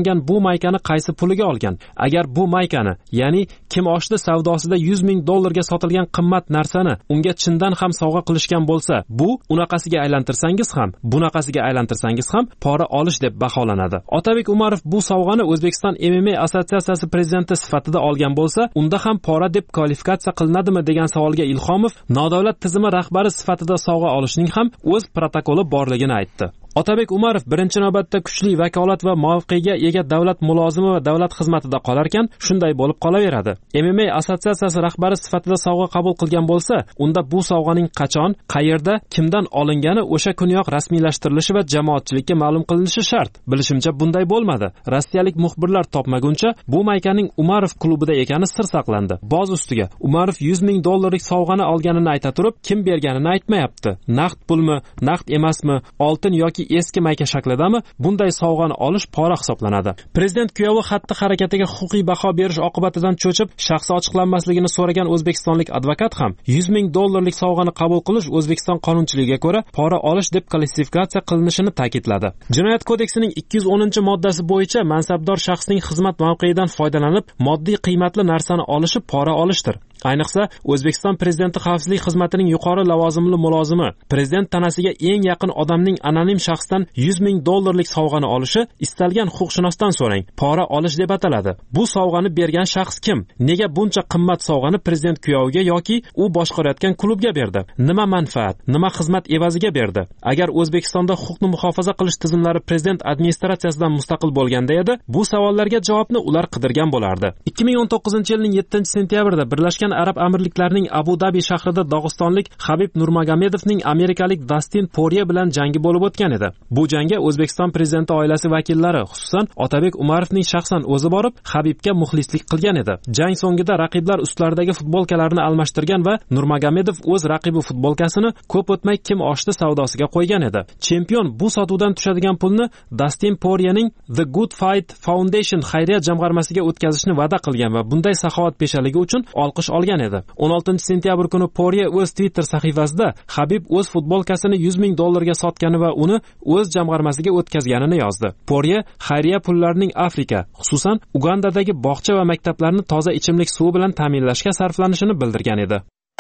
saqlangan bu maykani qaysi puliga olgan? Agar bu maykani, ya'ni kim oshdi savdosida $100,000 sotilgan qimmat narsani unga chindan ham sovg'a qilishgan bo'lsa, bu unaqasiga aylantirsangiz ham, bunaqasiga aylantirsangiz ham pora olish deb baholanadi. Otabek Umarov bu sovg'ani O'zbekiston MMA assotsiatsiyasi prezidenti sifatida olgan bo'lsa, unda ham pora deb kvalifikatsiya qilinadimi degan savolga Ilhomov nodavlat tizimi rahbari sifatida sovg'a olishning ham o'z protokoli borligini aytdi. Otabek Umarov birinchi navbatda kuchli vakolat va mavqega ega davlat mulozimi va davlat xizmatida qolarkan, shunday bo'lib qolaveradi. MMA assotsiatsiyasi rahbari sifatida sovg'a qabul qilgan bo'lsa, unda bu sovg'aning qachon, qayerda, kimdan olingani o'sha kuniyoq rasmiylashtirilishi va jamoatchilikka ma'lum qilinishi shart. Bilishimcha bunday bo'lmadi. Rossiyalik muxbirlar topmaguncha bu maykaning Umarov klubida ekani sir saqlandi. Boz ustiga Umarov $100,000 sovg'ani olganini ayta turib, kim berganini aytmayapti. Naqd pulmi, naqd emasmi, oltin yoki eski mayka shaklidami, bunday sovg'ani olish pora hisoblanadi. Prezident kuyovi xatti harakatiga huquqiy baho berish oqibatidan cho'chib, shaxsi ochiqlanmasligini so'ragan o'zbekistonlik advokat ham $100,000 sovg'ani qabul qilish O'zbekiston qonunchiligiga ko'ra pora olish deb klassifikatsiya qilinishini ta'kidladi. Jinoyat kodeksining 210-moddasi bo'yicha mansabdor shaxsning xizmat mavqeyidan foydalanib moddiy qiymatli narsani olishi pora olishdir. Ayniqsa O'zbekiston prezidenti xavfsizlik xizmatining yuqori lavozimli mulozimi prezident tanasiga eng yaqin odamning anonim shaxsdan $100,000 sovg'ani olishi istalgan huquqshunosdan so'rang, pora olish deb ataladi. Bu sovg'ani bergan shaxs kim? Nega buncha qimmat sovg'ani prezident kuyoviga yoki u boshqarayotgan klubga berdi? Nima manfaat, nima xizmat evaziga berdi? Agar O'zbekistonda huquqni muhofaza qilish tizimlari prezident administratsiyasidan mustaqil bo'lganda edi, bu savollarga javobni ular qidirgan bo'lardi. 2019-yilning 7-sentyabrida Birlashgan Arab Amirliklarining Abu Dabi shahrida dog'istonlik Habib Nurmagomedovning amerikalik Dastin Porye bilan jangi bo'lib o'tgan edi. Bu jangga O'zbekiston prezidenti oilasi vakillari, xususan Otabek Umarovning shaxsan o'zi borib, Habibga muxlislik qilgan edi. Jang so'ngida raqiblar ustlaridagi futbolkalarini almashtirgan va Nurmagomedov o'z raqibi futbolkasini ko'p o'tmay kim oshdi savdosiga qo'ygan edi. Chempion bu sotuvdan tushadigan pulni Dastin Poryening The Good Fight Foundation xayriya jamg'armasiga o'tkazishni va'da qilgan va bunday saxovatpeshaligi uchun olqish olgan edi. 16-sentyabr kuni Porye o'z Twitter sahifasida Habib o'z futbolkasini $100,000 sotgani va uni o'z jamg'armasiga o'tkazganini yozdi. Porye xayriya pullarining Afrika, xususan Ugandadagi bog'cha va maktablarni toza ichimlik suvi bilan ta'minlashga sarflanishini bildirgan edi.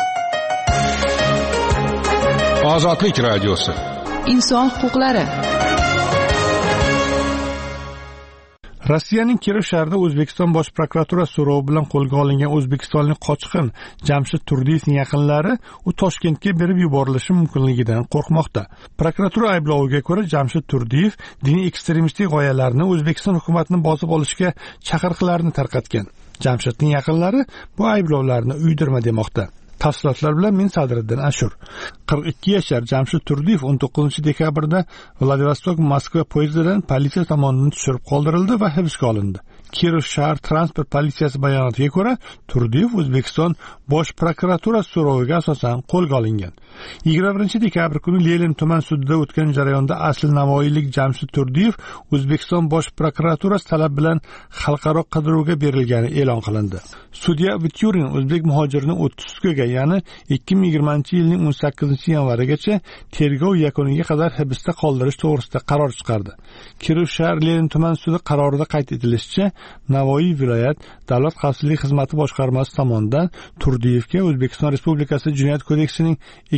Ozodlik radiosi. Inson huquqlari. Rossiyaning Kirov shahrida O'zbekiston bosh prokuraturasi so'rovi bilan qo'lga olingan o'zbekistonlik qochqin Jamshid Turdiyevning yaqinlari u Toshkentga berib yuborilishi mumkinligidan qo'rqmoqda. Prokuratura aybloviga ko'ra Jamshid Turdiyev diniy ekstremistik g'oyalarni O'zbekiston hukumatini bosib olishga chaqiriqlarni tarqatgan. Jamshidning yaqinlari bu ayblovlarni uydirma demoqda. Tafsilotlar bilan men Sadriddin Ashur. 42 yashar Jamshid Turdiyev 19-dekabrda Vladivostok Moskva poyezdidan politsiya tomonidan tushirib qoldirildi va hibsga olindi. Kirov shahar transport politsiyasi bayonotiga ko'ra, Turdiyev O'zbekiston bosh prokuraturasi so'roviga asosan qo'lga olingan. 21-dekabr kuni Lenin tuman sudida o'tgan jarayonda asl navoiylik Jamshid Turdiyev O'zbekiston bosh prokuraturasi talab bilan xalqaro qidiruvga berilgani e'lon qilindi. Sudya Vityurin o'zbek muhojirini 30 sutkaga, ya'ni 2020-yilning 18-yanvarigacha tergov yakuniga qadar hibsda qoldirish to'g'risida qaror chiqardi. Kirov shahar Lenin tuman sudi qarorida qayd etilishicha, Navoiy viloyat davlat xavfsizlik xizmati boshqarmasi tomonidan Turdiyevga O'zbekiston Respublikasi Jinoyat kodeksining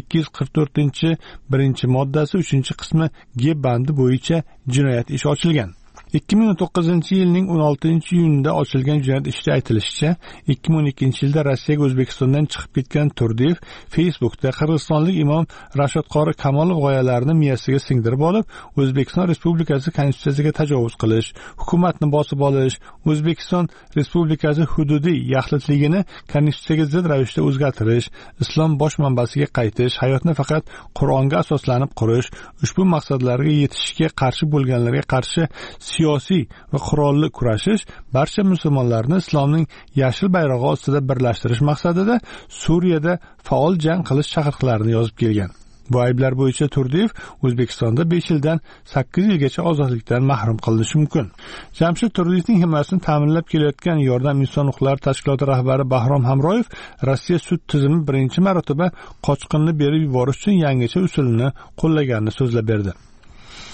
244-1-moddasi 3-qismi G bandi bo'yicha jinoyat ishi ochilgan. 2009-yilning 16-iyunida ochilgan jinoyat ishida aytilishicha, 2012-yilda Rossiyaga O'zbekistondan chiqib ketgan Turdiyev Facebookda qirg'izistonlik imom Rashod Qori Kamolov g'oyalarini miyasiga singdirib olib, O'zbekiston Respublikasi konstitutsiyasiga tajovuz qilish, hukumatni bosib olish, O'zbekiston Respublikasi hududiy yaxlitligini konstitutsiyaga zid ravishda o'zgartirish, islom bosh manbasiga qaytish, hayotni faqat Qur'onga asoslanib qurish, ushbu maqsadlarga yetishishga qarshi bo'lganlarga qarshi siyosiy va qurolli kurashish, barcha musulmonlarni islomning yashil bayrog'i ostida birlashtirish maqsadida Suriyada faol jang qilish chaqiriqlarini yozib kelgan. Bu ayblar bo'yicha Turdiyev O'zbekistonda 5 yildan 8 yilgacha ozodlikdan mahrum qilinishi mumkin. Jamshid Turdiyevning himoyasini ta'minlab kelayotgan Yordam inson huquqlari tashkiloti rahbari Bahrom Hamroyev Rossiya sud tizimi birinchi marotaba qochqinni berib yuborish uchun yangicha usulni qo'llaganini so'zlab berdi.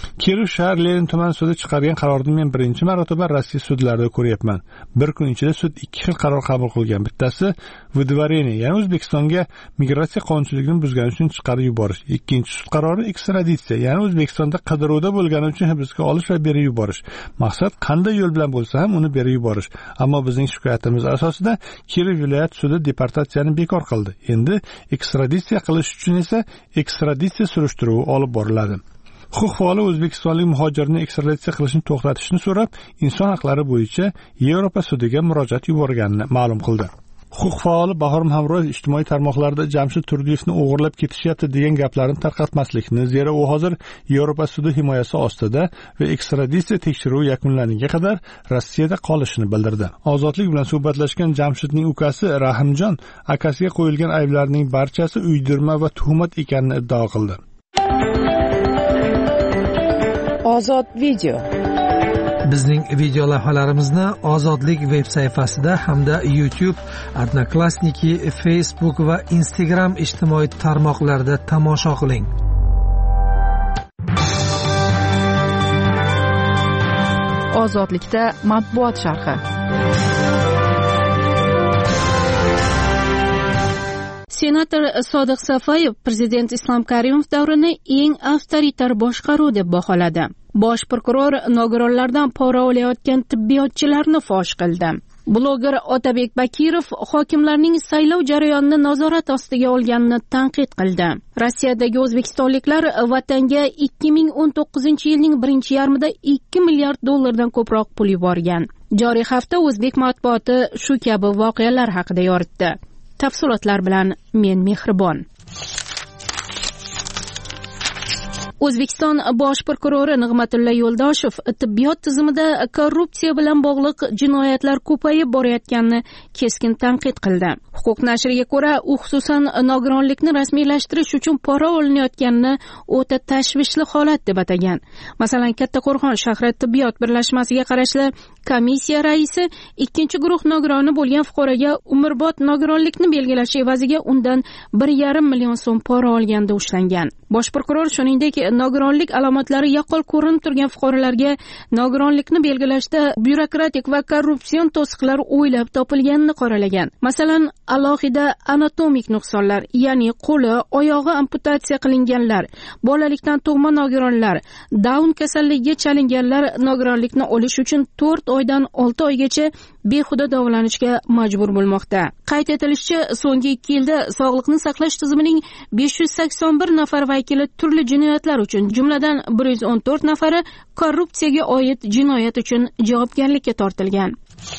Kirov shahar Lenin tuman sudi chiqargan qarorni men birinchi marotaba Rossiya sudlarida ko'ryapman. Bir kun ichida sud ikki xil qaror qabul qilgan. Bittasi выдворение, ya'ni O'zbekistonga migratsiya qonunchiligini buzgani uchun chiqarib yuborish. Ikkinchi sud qarori ekstraditsiya, ya'ni O'zbekistonda qidiruvda bo'lgani uchun hibsga olish va berib yuborish. Maqsad qanday yo'l bilan bo'lsa ham uni berib yuborish. Ammo bizning shikoyatimiz asosida Kirov viloyat sudi deportatsiyani bekor qildi. Endi ekstraditsiya qilish uchun esa ekstraditsiya surishtiruvi olib boriladi. Huquq faoli o'zbekistonlik muhojirni ekstraditsiya qilishni to'xtatishni so'rab, inson haqlari bo'yicha Yevropa sudiga murojaat yuborganini ma'lum qildi. Huquq faoli Bahorim Hamroyev ijtimoiy tarmoqlarda Jamshid Turdiyevni o'g'irlab ketishyapti degan gaplarni tarqatmaslikni, zero u hozir Yevropa sudi himoyasi ostida va ekstraditsiya tekshiruvi yakunlaniga qadar Rossiyada qolishini bildirdi. Ozodlik bilan suhbatlashgan Jamshidning ukasi Rahimjon akasiga qo'yilgan ayblarning barchasi uydirma va tuhmat ekanini iddao qildi. Ozod video. Bizning video lavhalarimizni Ozodlik veb sayfasida hamda YouTube, Odnoklassniki, Facebook va Instagram ijtimoiy tarmoqlarida tomosha qiling. Ozodlikda matbuot sharhi. Senator Sodiq Safoyev prezident Islom Karimov davrini eng avtoritar boshqaruv deb baholadi. Bosh prokuror nogironlardan pora olayotgan tibbiyotchilarni fosh qildi. Bloger Otabek Bakirov hokimlarning saylov jarayonini nazorat ostiga olganini tanqid qildi. Rossiyadagi o'zbekistonliklar vatanga 2019-yilning birinchi yarmida 2 milliard dollardan ko'proq pul yuborgan. Joriy hafta o'zbek matbuoti shu kabi voqealar haqida yoritdi. Tafsilotlar bilan men Mehribon. O'zbekiston bosh prokurori Nig'matilla Yo'ldoshev tibbiyot tizimida korrupsiya bilan bog'liq jinoyatlar ko'payib borayotganini keskin tanqid qildi. Huquq nashriga ko'ra, u xususan nogironlikni rasmiylashtirish uchun pora olinayotganini o'ta tashvishli holat deb atagan. Masalan, Kattaqo'rg'on shahri tibbiyot birlashmasiga qarashli komissiya raisi ikkinchi guruh nogironi bo'lgan fuqaroga umrbod nogironlikni belgilash evaziga undan 1,5 million so'm pora olganda ushlangan. Bosh prokuror shuningdek nogironlik alomatlari yaqqol ko'rinib turgan fuqarolarga nogironlikni belgilashda byurokratik va korrupsion to'siqlar o'ylab topilganini qoralagan. Masalan, alohida anatomik nuqsonlar, ya'ni qo'li, oyog'i amputatsiya qilinganlar, bolalikdan tug'ma nogironlar, Down kasalligiga chalinganlar nogironlikni olish uchun 4 oydan 6 oygacha behuda davolanishga majbur bo'lmoqda. Qayd etilishicha, so'nggi 2 yilda sog'liqni saqlash tizimining 581 nafar vakili turli jinoyatlar uchun, jumladan 114 nafari korrupsiyaga oid jinoyat uchun javobgarlikka tortilgan.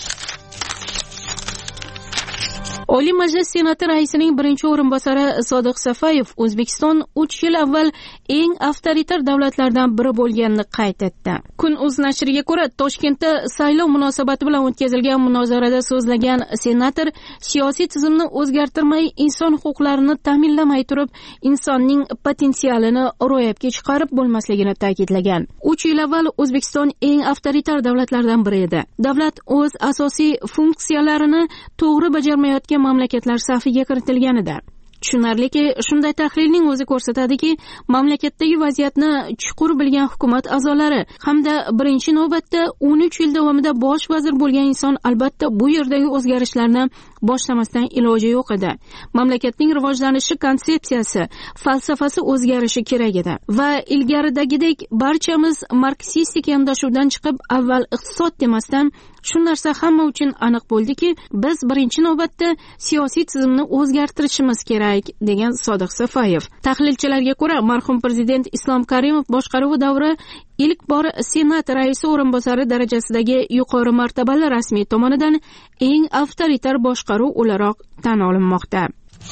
Oliy Majlis Senati raisining birinchi o'rinbosari Sodiq Safoyev O'zbekiston 3 yil avval eng avtoritar davlatlardan biri bo'lganini qayd etdi. Kun.uz nashriga ko'ra, Toshkentda saylov munosabati bilan o'tkazilgan munozarada so'zlagan senator siyosiy tizimni o'zgartirmay, inson huquqlarini ta'minlamay turib, insonning potensialini ro'yobga chiqarib bo'lmasligini ta'kidlagan. 3 yil avval O'zbekiston eng avtoritar davlatlardan biri edi. Davlat o'z asosiy funksiyalarini to'g'ri bajarmayotgan mamlakatlar safiga kiritilganida. Tushunarliki, shunday tahlilning o'zi ko'rsatadiki, mamlakatdagi vaziyatni chuqur bilgan hukumat a'zolari hamda birinchi navbatda 13 yil davomida bosh vazir bo'lgan inson albatta bu yerdagi o'zgarishlarni boshlamasdan iloji yo'q edi. Mamlakatning rivojlanishi konsepsiyasi, falsafasi o'zgarishi kerak edi va ilgaridagidek barchamiz marksistik yondashuvdan chiqib, avval iqtisod demasdan shu narsa hamma uchun aniq bo'ldiki, biz birinchi navbatda siyosiy tizimni o'zgartirishimiz kerak, degan Sodiq Safoyev. Tahlilchilarga ko'ra, marhum prezident Islom Karimov boshqaruvi davri ilk bor Senat raisi o'rinbosari darajasidagi yuqori martabali rasmiy tomonidan eng avtoritar boshqaruv o'laroq tan olinmoqda.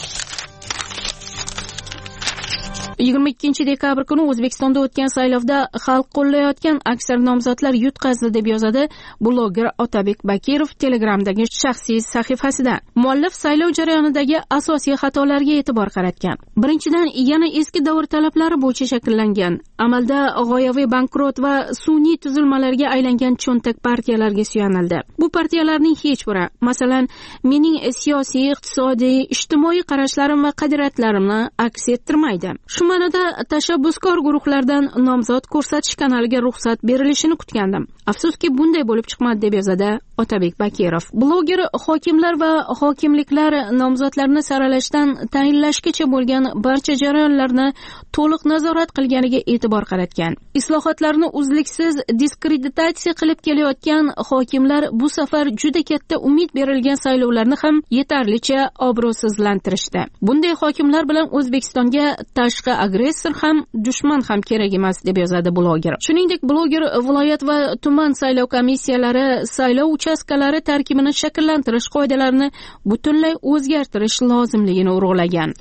22 dekabr kuni O'zbekistonda o'tgan saylovda xalq qo'llayotgan aksar nomzodlar yutqazdi deb yozadi bloger Otabek Bakirov Telegramdagi shaxsiy sahifasida. Muallif saylov jarayonidagi asosiy xatolarga e'tibor qaratgan. Birinchidan, yana eski davr talablari bo'yicha shakllangan, amalda g'oyaviy bankrot va sun'iy tuzilmalarga aylangan cho'ntak partiyalarga suyanildi. Bu partiyalarning hech biri, masalan, mening siyosiy, iqtisodiy, ijtimoiy qarashlarim va qadriyatlarimni aks ettirmaydi. Shu tumanida tashabbuskor guruhlardan nomzod ko'rsatish kanaliga ruxsat berilishini kutgandim. Afsuski bunday bo'lib chiqmadi, deb yozadi Otabek Bakirov. Bloger hokimlar va hokimliklar nomzodlarni saralashdan tayinlashgacha bo'lgan barcha jarayonlarni to'liq nazorat qilganiga e'tibor qaratgan. Islohotlarni uzluksiz diskreditatsiya qilib kelayotgan hokimlar bu safar juda katta umid berilgan saylovlarni ham yetarlicha obro'sizlantirishdi. Bunday hokimlar bilan O'zbekistonga tashqi agressor ham, dushman ham kerak emas, deb yozadi bloger. Shuningdek, bloger viloyat va tuman saylov komissiyalari saylov uchastkalari tarkibini shakllantirish qoidalarini butunlay o'zgartirish lozimligini urg'ulagan.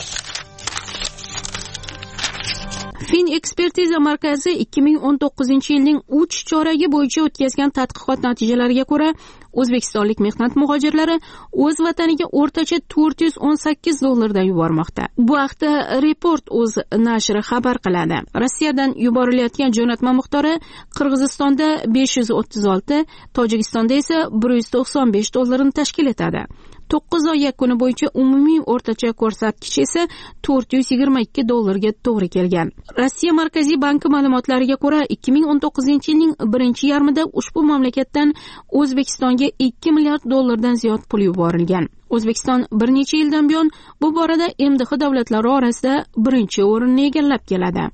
Fin ekspertiza markazi 2019-yilning 3 choragi bo'yicha o'tkazgan tadqiqot natijalariga ko'ra, o'zbekistonlik mehnat muhojirlari o'z vataniga o'rtacha $418 yubormoqda. Bu haqda Report.uz nashri xabar qiladi. Rossiyadan yuborilayotgan jo'natma miqdori Qirg'izistonda $536, Tojikistonda esa $195 tashkil etadi. 9 oy yakuni bo'yicha umumiy o'rtacha ko'rsatkich esa $422 ga to'g'ri kelgan. Rossiya Markaziy banki ma'lumotlariga ko'ra, 2019-yilning birinchi yarmida ushbu mamlakatdan O'zbekistonga $2 milliard ziyod pul yuborilgan. O'zbekiston bir necha yildan buyon bu borada MDH davlatlari orasida birinchi o'rinni egallab keladi.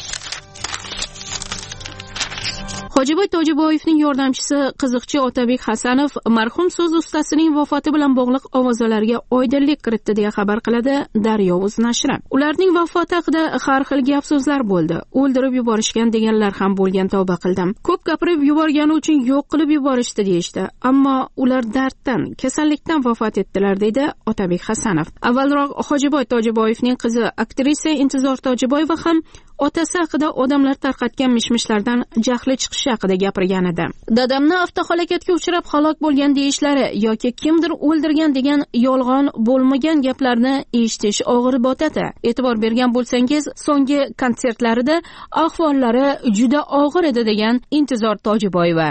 Hojiboy Tojiboyevning yordamchisi qiziqchi Otabek Hasanov marhum so'z ustasining vafoti bilan bog'liq ovozalarga oydinlik kiritdi, deya xabar qiladi Daryo.uz nashri. Ularning vafoti haqida har xil gap so'zlar bo'ldi. O'ldirib yuborishgan deganlar ham bo'lgan, tavba qildim. Ko'p gapirib yuborgani uchun yo'q qilib yuborishdi deyishdi. Ammo ular darddan, kasallikdan vafot etdilar, deydi Otabek Hasanov. Avvalroq Hojiboy Tojiboyevning qizi aktrisa Intizor Tojiboyeva ham otasi haqida odamlar tarqatgan mishmishlardan jahli chiqishi haqida gapirgan edi. Dadamni avtohalokatga uchrab halok bo'lgan deyishlari yoki kimdir o'ldirgan degan yolg'on bo'lmagan gaplarni eshitish og'ir botadi. E'tibor bergan bo'lsangiz, so'nggi konsertlarida ahvollari juda og'ir edi, degan Intizor Tojiboyeva.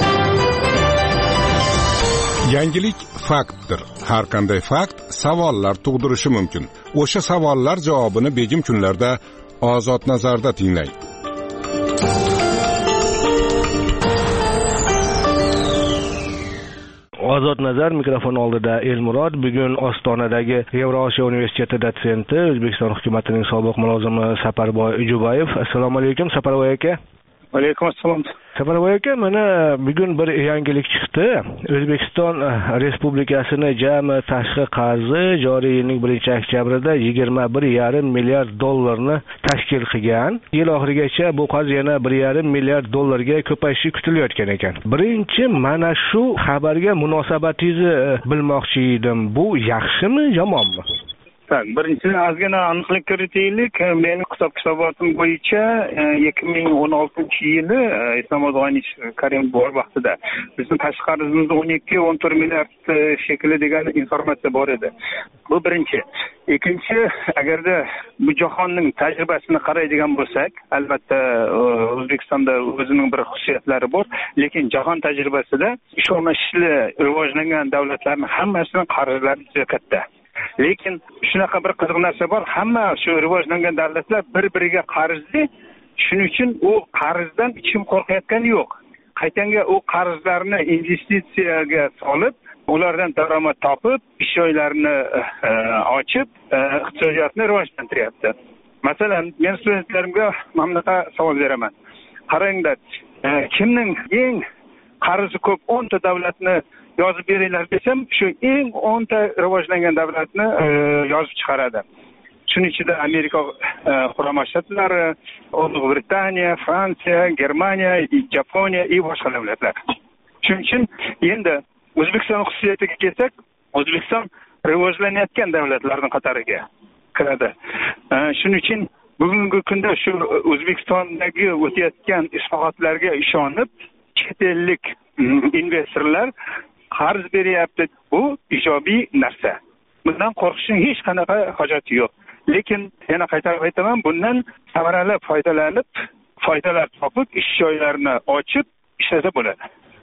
Yangilik faktdir. Har qanday fakt savollar tug'dirishi mumkin. O'sha savollar javobini begim kunlarda Ozod nazarda tinglang. Ozod nazar mikrofon oldida Elmurod. Bugun Ostonadagi Yevrosiyo universiteti dotsenti, O'zbekiston hukumatining sobiq mulozimi Saparboy Jubayev. Assalomu alaykum Saparboy aka. Alaykum assalom. Saparboy aka, mana bugun bir yangilik chiqdi. O'zbekiston Respublikasining jami tashqi qarzi joriy yilning 1-oktyabrida $21,5 milliard tashkil qilgan. Yil oxirigacha bu qarz yana $1,5 milliard ga ko'payishi kutilayotgan ekan. Birinchi mana shu xabarga munosabatingizni bilmoqchi edim. Bu yaxshimi, yomonmi? Birinchidan ozgina aniqlik kiritaylik. Meni hisobotim bo'yicha 2016-yili Islomod G'aniyev Karim bor vaqtida bizning tashqi qarzimiz 12-14 milliard shekli degan informatsiya bor edi. Bu birinchi. Ikkinchi, agarda bu jahonning tajribasini qaraydigan bo'lsak, albatta O'zbekistonda o'zining bir xususiyatlari bor, lekin jahon tajribasida ishonchli rivojlangan davlatlarning hammasining qarzlari juda katta. Lekin shunaqa bir qiziq narsa bor, hamma shu rivojlangan davlatlar bir-biriga qarzli. Shuning uchun u qarzdan hech kim qo'rqayotgani yo'q. Qaytanga u qarzlarni investitsiyaga solib, ulardan daromad topib, ish joylarini ochib, iqtisodiyotni rivojlantiryapti. Masalan, men studentlarimga mana bunaqa savol beraman. Qaranglar, kimning eng qarzi ko'p 10 ta davlatni yozib beringlar desam, shu eng 10 ta rivojlangan davlatni yozib chiqaradi. Shuning ichida Amerika Qurolli Shtatlari, Britaniya, Fransiya, Germaniya, Yaponiya va boshqa davlatlar. Shuning uchun endi O'zbekiston xususiyatiga kelsak, O'zbekiston rivojlanayotgan davlatlarning qatoriga kiradi. Shuning uchun bugungi kunda shu O'zbekistondagi o'tayotgan islohotlarga ishonib, chet ellik investorlar qarz beryapti. Bu ijobiy narsa. Bundan qo'rqishning hech qanaqa hojati yo'q. Lekin yana qaytarib aytaman, bundan samarali foydalanib, foydalar topib, ish joylarini ochib ishlasa bo'ladi.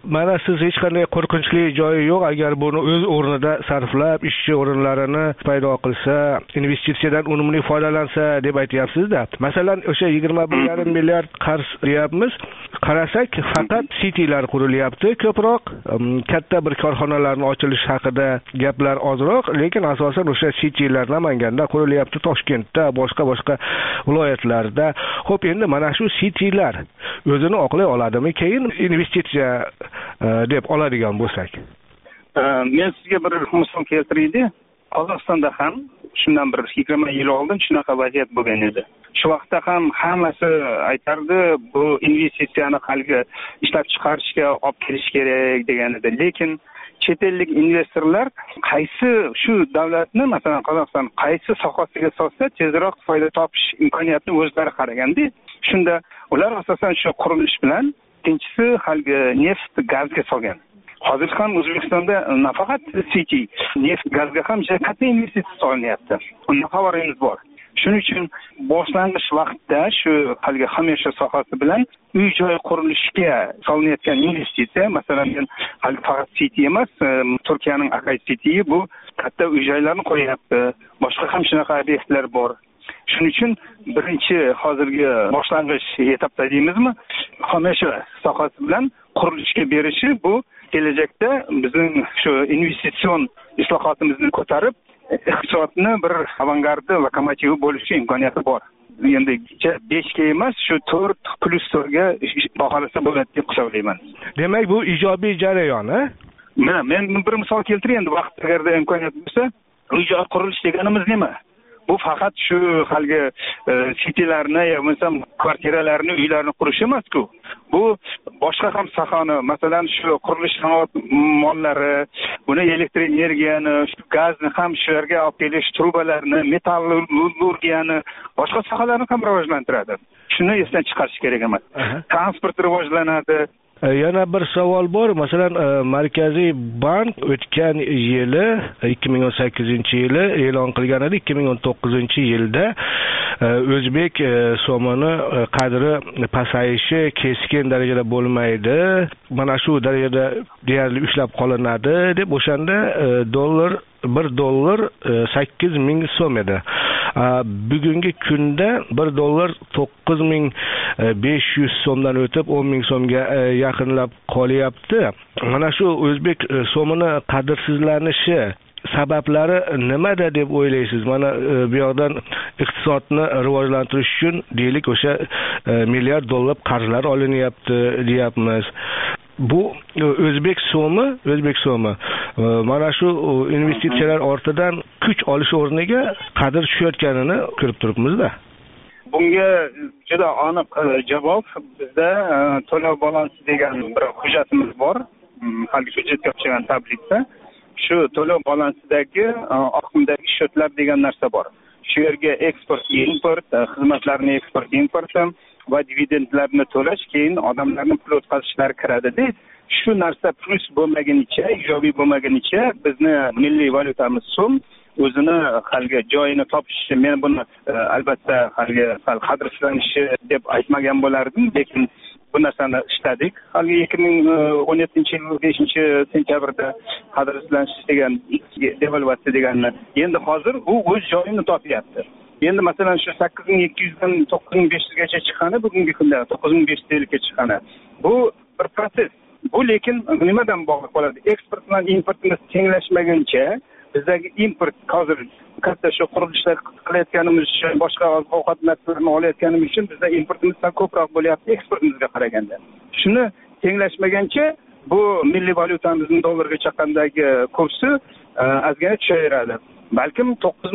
mana siz hech qanday qo'rqinchli joyi yo'q, agar buni o'z o'rnida sarflab ishchi o'rinlarini paydo qilsa, investitsiyadan unumli foydalansa deb aytyapsiz-da. Masalan, o'sha 21,5 milliard qarz deyapmiz. Qarasak, faqat citylar qurilyapti ko'proq, katta bir korxonalarning ochilishi haqida gaplar ozroq, lekin asosan o'sha citylar Namanganda qurilyapti, Toshkentda, boshqa viloyatlarda. Xo'p, endi mana shu citylar o'zini oqlay oladimi keyin investitsiya deb oladigan bo'lsak? Men sizga bir misol keltiraydi. Qozog'istonda ham shundan bir 20 yil oldin shunaqa vaziyat bo'lgan edi. Shu vaqtda ham hammasi aytardi, bu investitsiyani qalga ishlab chiqarishga olib kelish kerak degan edi. Lekin chet ellik investorlar qaysi shu davlatni, masalan Qozog'iston qaysi sohasiga solsa tezroq foyda topish imkoniyatini o'zlari qaraganda, shunda ular asosan shu qurilish bilan ikkinchisi halgi neft gazga solgan. Hozir ham O'zbekistonda nafaqat city, neft gazga ham katta investitsiya solinyapti. Undan xabaringiz bor. Shuning uchun boshlang'ich vaqtda shu halgi xomashyo sohasi bilan uy-joy qurilishiga solinayotgan investitsiya, masalan, halgi faqat city emas, Turkiyaning Akay City bu katta uy-joylarni qo'yapti. Boshqa ham shunaqa obyektlar bor. Shuning uchun birinchi hozirgi boshlang'ich etapda deymizmi, xomashyo sohasi bilan qurilishga berishi bu kelajakda bizning shu investitsion islohotimizni ko'tarib, iqtisodni bir avangardi lokomotivi bo'lishi imkoniyati bor. Endi 5 ga emas, shu 4+4 ga baholasa bo'ladi deb hisoblayman. Demak, bu ijobiy jarayon, a? Men bir misol keltiray endi vaqt agarda imkoniyat bo'lsa, uy-joy qurilish deganimiz nima? Bu faqat shu halgi citylarni yoki kvartiralarni, uylarni qurish emas-ku. Bu boshqa ham sohani, masalan, shu qurilish sanoat mollari, buni elektr energiyani, shu gazni ham shu yerga olib kelish, trubalarni, metallurgiyani, boshqa sohalarni ham rivojlantiradi. Shuni esdan chiqarish kerak emas. Transport rivojlanadi. Yana bir savol bor. Masalan, Markaziy bank o'tgan yili 2018-yili e'lon qilgan edi, 2019-yilda o'zbek so'mini qadri pasayishi keskin darajada bo'lmaydi. Mana shu darajada deyarli ushlab qolinadi deb o'shanda $1 8,000 so'm edi. Bugungi kunda $1 9,500 so'mdan o'tib 10,000 so'mga yaqinlab qolyapti. Mana shu o'zbek so'mini qadrsizlanishi sabablari nimada deb o'ylaysiz? Mana bu yoqdan iqtisodni rivojlantirish uchun deylik o'sha milliard dollar qarzlar olinyapti deyapmiz. Bu o'zbek so'mi mana shu investitsiyalar ortidan kuch olish o'rniga qadr tushayotganini ko'rib turibmiz-da. Bunga juda aniq javob bizda to'lov balansi degan bir hujjatimiz bor. Halgi hujjatga o'xshagan tablikda shu to'lov balansidagi oqimdagi shotlar degan narsa bor. Shu yerga eksport, import, xizmatlarni eksport, import va dividendlarni to'lash, keyin odamlarning pul o'tkazishlari kiradi. Shu narsa plus bo'lmagunicha, ijobiy bo'lmagunicha bizni milliy valyutamiz so'm o'zini halgi joyini topishi, men buni albatta halgi qadrsizlanishi deb aytmagan bo'lardim, lekin bu narsani ishladik. Halgi 2017-yil 5-sentyabrda qadrsizlanish degan devalvatsiya deganni endi hozir u o'z joyini topyapti. Endi masalan shu 8,200 dan 9,500 gacha chiqqani bugungi kunda 9,500 ga chiqqani. Bu bir proses. Bu lekin nimadan bog'liq bo'ladi? Eksport bilan importimiz tenglashmaguncha bizdagi import hozir katta shu qurilishlar qilayotganimiz uchun, boshqa ovqat narsalarni olayotganimiz uchun bizda importimiz ko'proq bo'lyapti eksportimizga qaraganda. Shuni tenglashmaguncha bu milliy valyutamizning dollarga chaqqandagi kursi ozgina tushaveradi. Balkim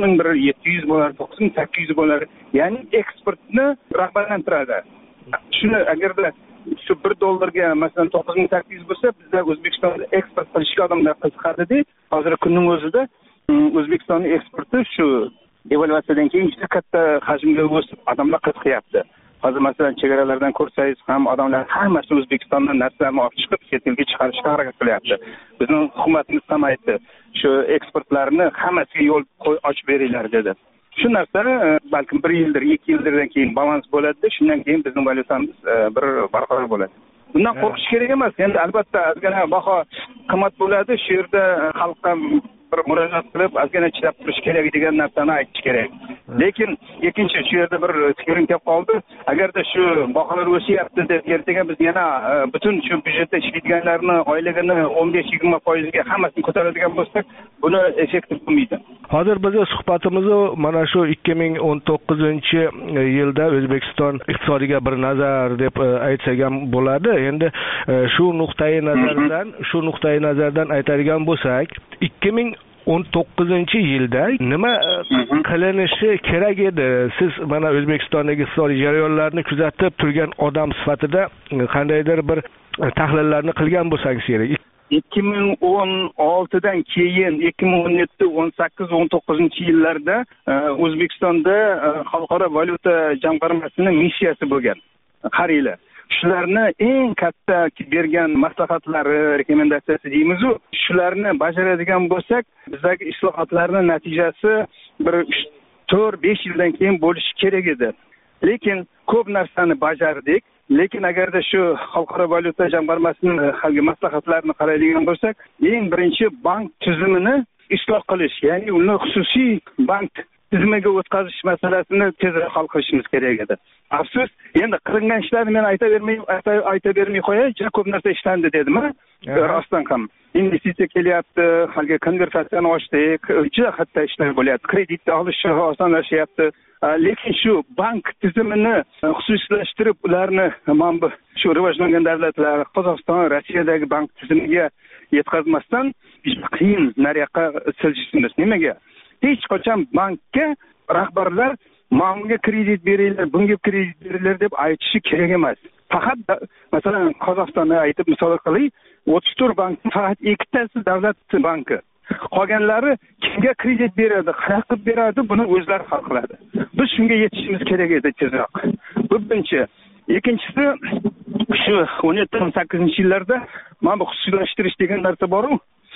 9,700 bo'lar, 9,800 bo'lar. Ya'ni eksportni rag'batlantiradi. Shuni agarda shu $1 ga masalan 9,800 bo'lsa, bizda O'zbekistonda eksport qilishga odamlar qiziqadi. Hozir kunning o'zida O'zbekistonning eksporti shu devalvatsiyadan keyin juda katta hajmga o'sib, odamlar qiziqyapti. Hozir masalan chegaralardan ko'rsangiz ham odamlar hammasi O'zbekistondan narsalarni olib chiqib chet elga chiqarishga harakat qilyapti. Bizning hukumatimiz ham aytdi, shu eksportlarni hammasiga yo'l ochib beringlar dedi. Shu narsa balkim 1 yildir, 2 yildirdan keyin balans bo'ladi. Shundan keyin bizning valyutamiz bir barqaror bo'ladi. bundan qo'rqish kerak emas. Endi albatta ozgina baho qimmat bo'ladi, shu yerda xalqqa bir murojaat qilib ozgina chidab turish kerak degan narsani aytish kerak. Lekin ikkinchi shu yerda bir fikrim kelib qoldi. Agarda shu baholar o'syapti deb ertaga biz yana butun shu byudjetda ishlaydiganlarni oyligini 15-20% ga hammasini ko'taradigan bo'lsak, buni effektiv bo'lmaydi. Hozir bizning suhbatimiz mana shu 2019-yilda O'zbekiston iqtisodiga bir nazar deb aytsak ham bo'ladi. Endi shu nuqtai nazardan aytadigan bo'lsak, 2019-yilda nima qilinishi kerak edi? Siz mana O'zbekistondagi iqtisodiy jarayonlarni kuzatib turgan odam sifatida qandaydir bir tahlillarni qilgan bo'lsangiz kerak. 2016dan keyin 2017, 18, 19 yillarda O'zbekistonda Xalqaro valyuta jamg'armasining missiyasi bo'lgan. Qaranglar. Shularni eng katta bergan maslahatlari, rekomendatsiyasi deymiz, shularni bajaradigan bo'lsak, bizdagi islohotlarning natijasi bir 4-5 yildan keyin bo'lishi kerak edi. Lekin ko'p narsani bajardik. Lekin agarda shu Xalqaro valyuta jamg'armasining halgi maslahatlarini qaraydigan bo'lsak, eng birinchi bank tizimini isloh qilish, ya'ni uni xususiy bank tizimiga o'tkazish masalasini tezroq hal qilishimiz kerak edi. Afsus, endi qilingan ishlarni men aytavermay qo'yay, juda ko'p narsa ishlandi dedim. Rostdan ham investitsiya kelyapti, halgi konvertatsiyani ochdik, juda katta ishlar bo'lyapti. Kreditni olish osonlashyapti. Lekin shu bank tizimini xususiylashtirib, ularni mana shu rivojlangan davlatlar, Qozog'iston, Rossiyadagi bank tizimiga yetkazmasdan qiyin nariyoqqa siljishimiz. Nimaga? Hech qachon bankka rahbarlar bunga kredit beringlar, bunga kredit beringlar deb aytishi kerak emas. Faqat masalan Qozog'istonni aytib misol qilay, 34 bankning faqat ikkitasi davlat banki. Qolganlari kimga kredit beradi, qanaqa qilib beradi, buni o'zlari hal qiladi. Biz shunga yetishimiz kerak edi tezroq. Bu birinchi. Ikkinchisi, shu 17-18-yillarda mana bu xususiylashtirish degan narsa bor-ku.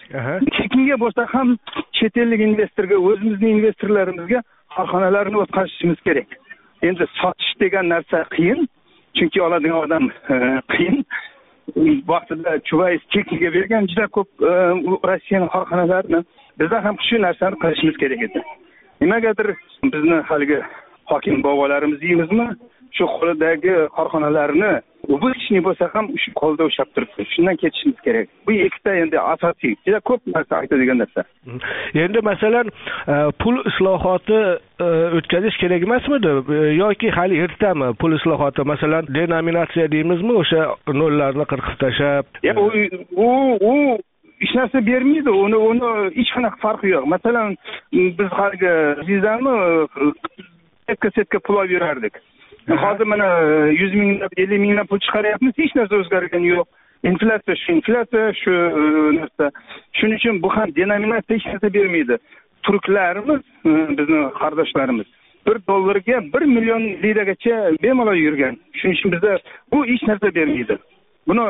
Kimga bo'lsa ham chet ellik investorga, o'zimizning investorlarimizga korxonalarni o'tkazishimiz kerak. Endi sotish degan narsa qiyin, chunki oladigan odam qiyin. Vaqtida Chuvayev chekkiga bergan juda ko'p Rossiyaning korxonalarini bizda ham shu narsani qilishimiz kerak edi. Nimagadir bizni haligi hokim bobolarimiz deymizmi, shu qo'lidagi korxonalarni o'bishni bo'lsa ham shu qo'lda ushlab turibdi. Shundan ketishimiz kerak. Bu ikkita endi asosiy, juda ko'p narsa aytadigan narsa. Endi masalan, pul islohoti o'tkazish kerak emasmidi yoki hali ertami pul islohoti? Masalan, denominatsiya deymizmi, o'sha nollarni qirqib tashlab. U hech narsa bermaydi. Uni hech qanaqa farqi yo'q. Masalan, biz haliga vizani setka pul olib yurardik. Hozir mana 100 minglab, 50 minglab pul chiqaryapmiz, hech narsa o'zgargani yo'q. Inflyatsiya shu narsa. Shuning uchun bu ham denominatsiya hech narsa bermaydi. Turklarimiz, bizning qardoshlarimiz $1 1 million liragacha bemalol yurgan. Shuning uchun bizda bu hech narsa bermaydi. Buni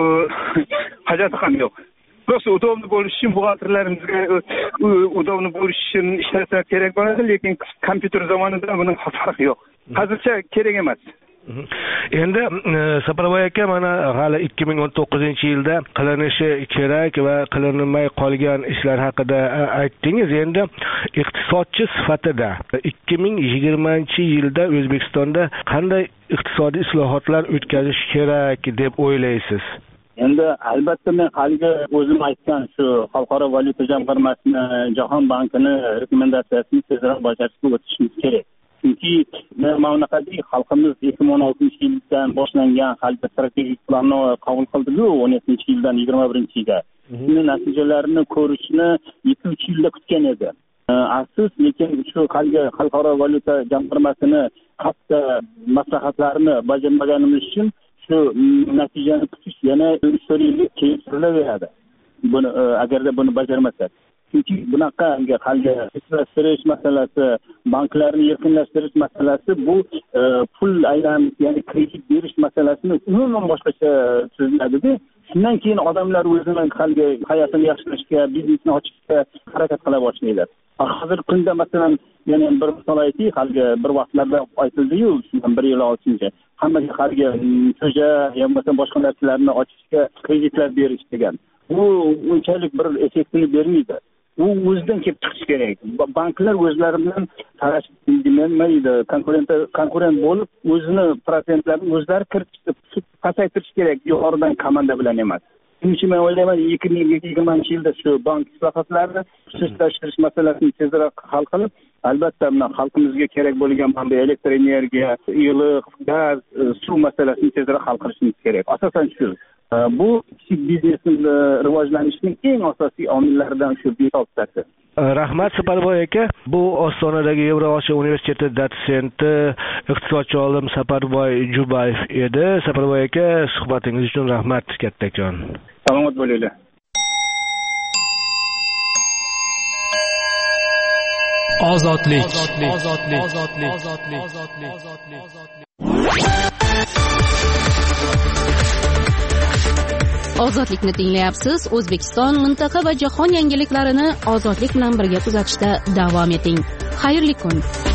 hojati ham yo'q. Просто удобно bo'lish uchun buxgalterlarimizga удобно bo'lish uchun ishlasa kerak bo'ladi, lekin kompyuter zamonida buning farqi yo'q. Hozircha kerak emas. Endi Saparboy aka, mana hali 2019-yilda qilinishi kerak va qilinmay qolgan ishlar haqida aytdingiz. Endi iqtisodchi sifatida 2020-yilda O'zbekistonda qanday iqtisodiy islohotlar o'tkazish kerak deb o'ylaysiz? Endi albatta men haliga o'zim aytgan shu Xalqaro valyuta jamg'armasini, Jahon bankini rekomendatsiyasini tezroq bajarishga o'tishimiz kerak. Chunki mamlakatdagi xalqimiz 2016-yildan boshlangan halqa strategik planni qabul qildi-ku, 17-yildan 21-yilga. Shuni natijalarini ko'rishni 2-3 yilda kutgan edi. Afsus, lekin shu Xalqaro valyuta jamg'armasini katta maslahatlarini bajarmaganimiz uchun shu natijani kutish yana 3-4 yil keyin surilaveradi. Buni agarda buni bajarmasak. Chunki bunaqa ifloslashtirish masalasi, banklarni erkinlashtirish masalasi, bu pul aylanish, ya'ni kredit berish masalasini umuman boshqacha tuziladi-da. Shundan keyin odamlar o'zining hayotini yaxshilashga, biznesni ochishga harakat qila boshlaydi. Hozirgi kunda masalan, yana bir misol aytaylik, bir vaqtlarda aytildi-yu, shundan 1 yil oldincha hammaga haligi ko'cha bo'lmasa boshqa narsalarni ochishga kreditlar berish degan u unchalik bir effektini bermaydi. U o'zidan kelib chiqishi kerak. Banklar o'zlari bilan talashib demaydi, konkurent bo'lib o'zini prosentlarini o'zlari kiritib pasaytirish kerak, yuqoridan komanda bilan emas. Shuning uchun men o'ylayman 2020-yilda shu bank islohotlarini xususlashtirish masalasini tezroq hal qilib, albatta bundan xalqimizga kerak bo'lgan mana elektr energiya, iliq, gaz, suv masalasini tezroq hal qilishimiz kerak. Asosan shu. Bu kichik biznesning rivojlanishining eng asosiy omillaridan shu beto'xtasi. Rahmat Saparboy aka. Bu Ostonadagi Yevrosiyo universiteti dotsenti, iqtisodchi olim Saparboy Jubayev edi. Saparboy aka, suhbatingiz uchun rahmat kattakon. Salomat bo'linglar. Ozodlik. Ozodlikni tinglayapsiz. O'zbekiston, mintaqa va jahon yangiliklarini ozodlik bilan birga kuzatishda davom eting. Xayrli kun.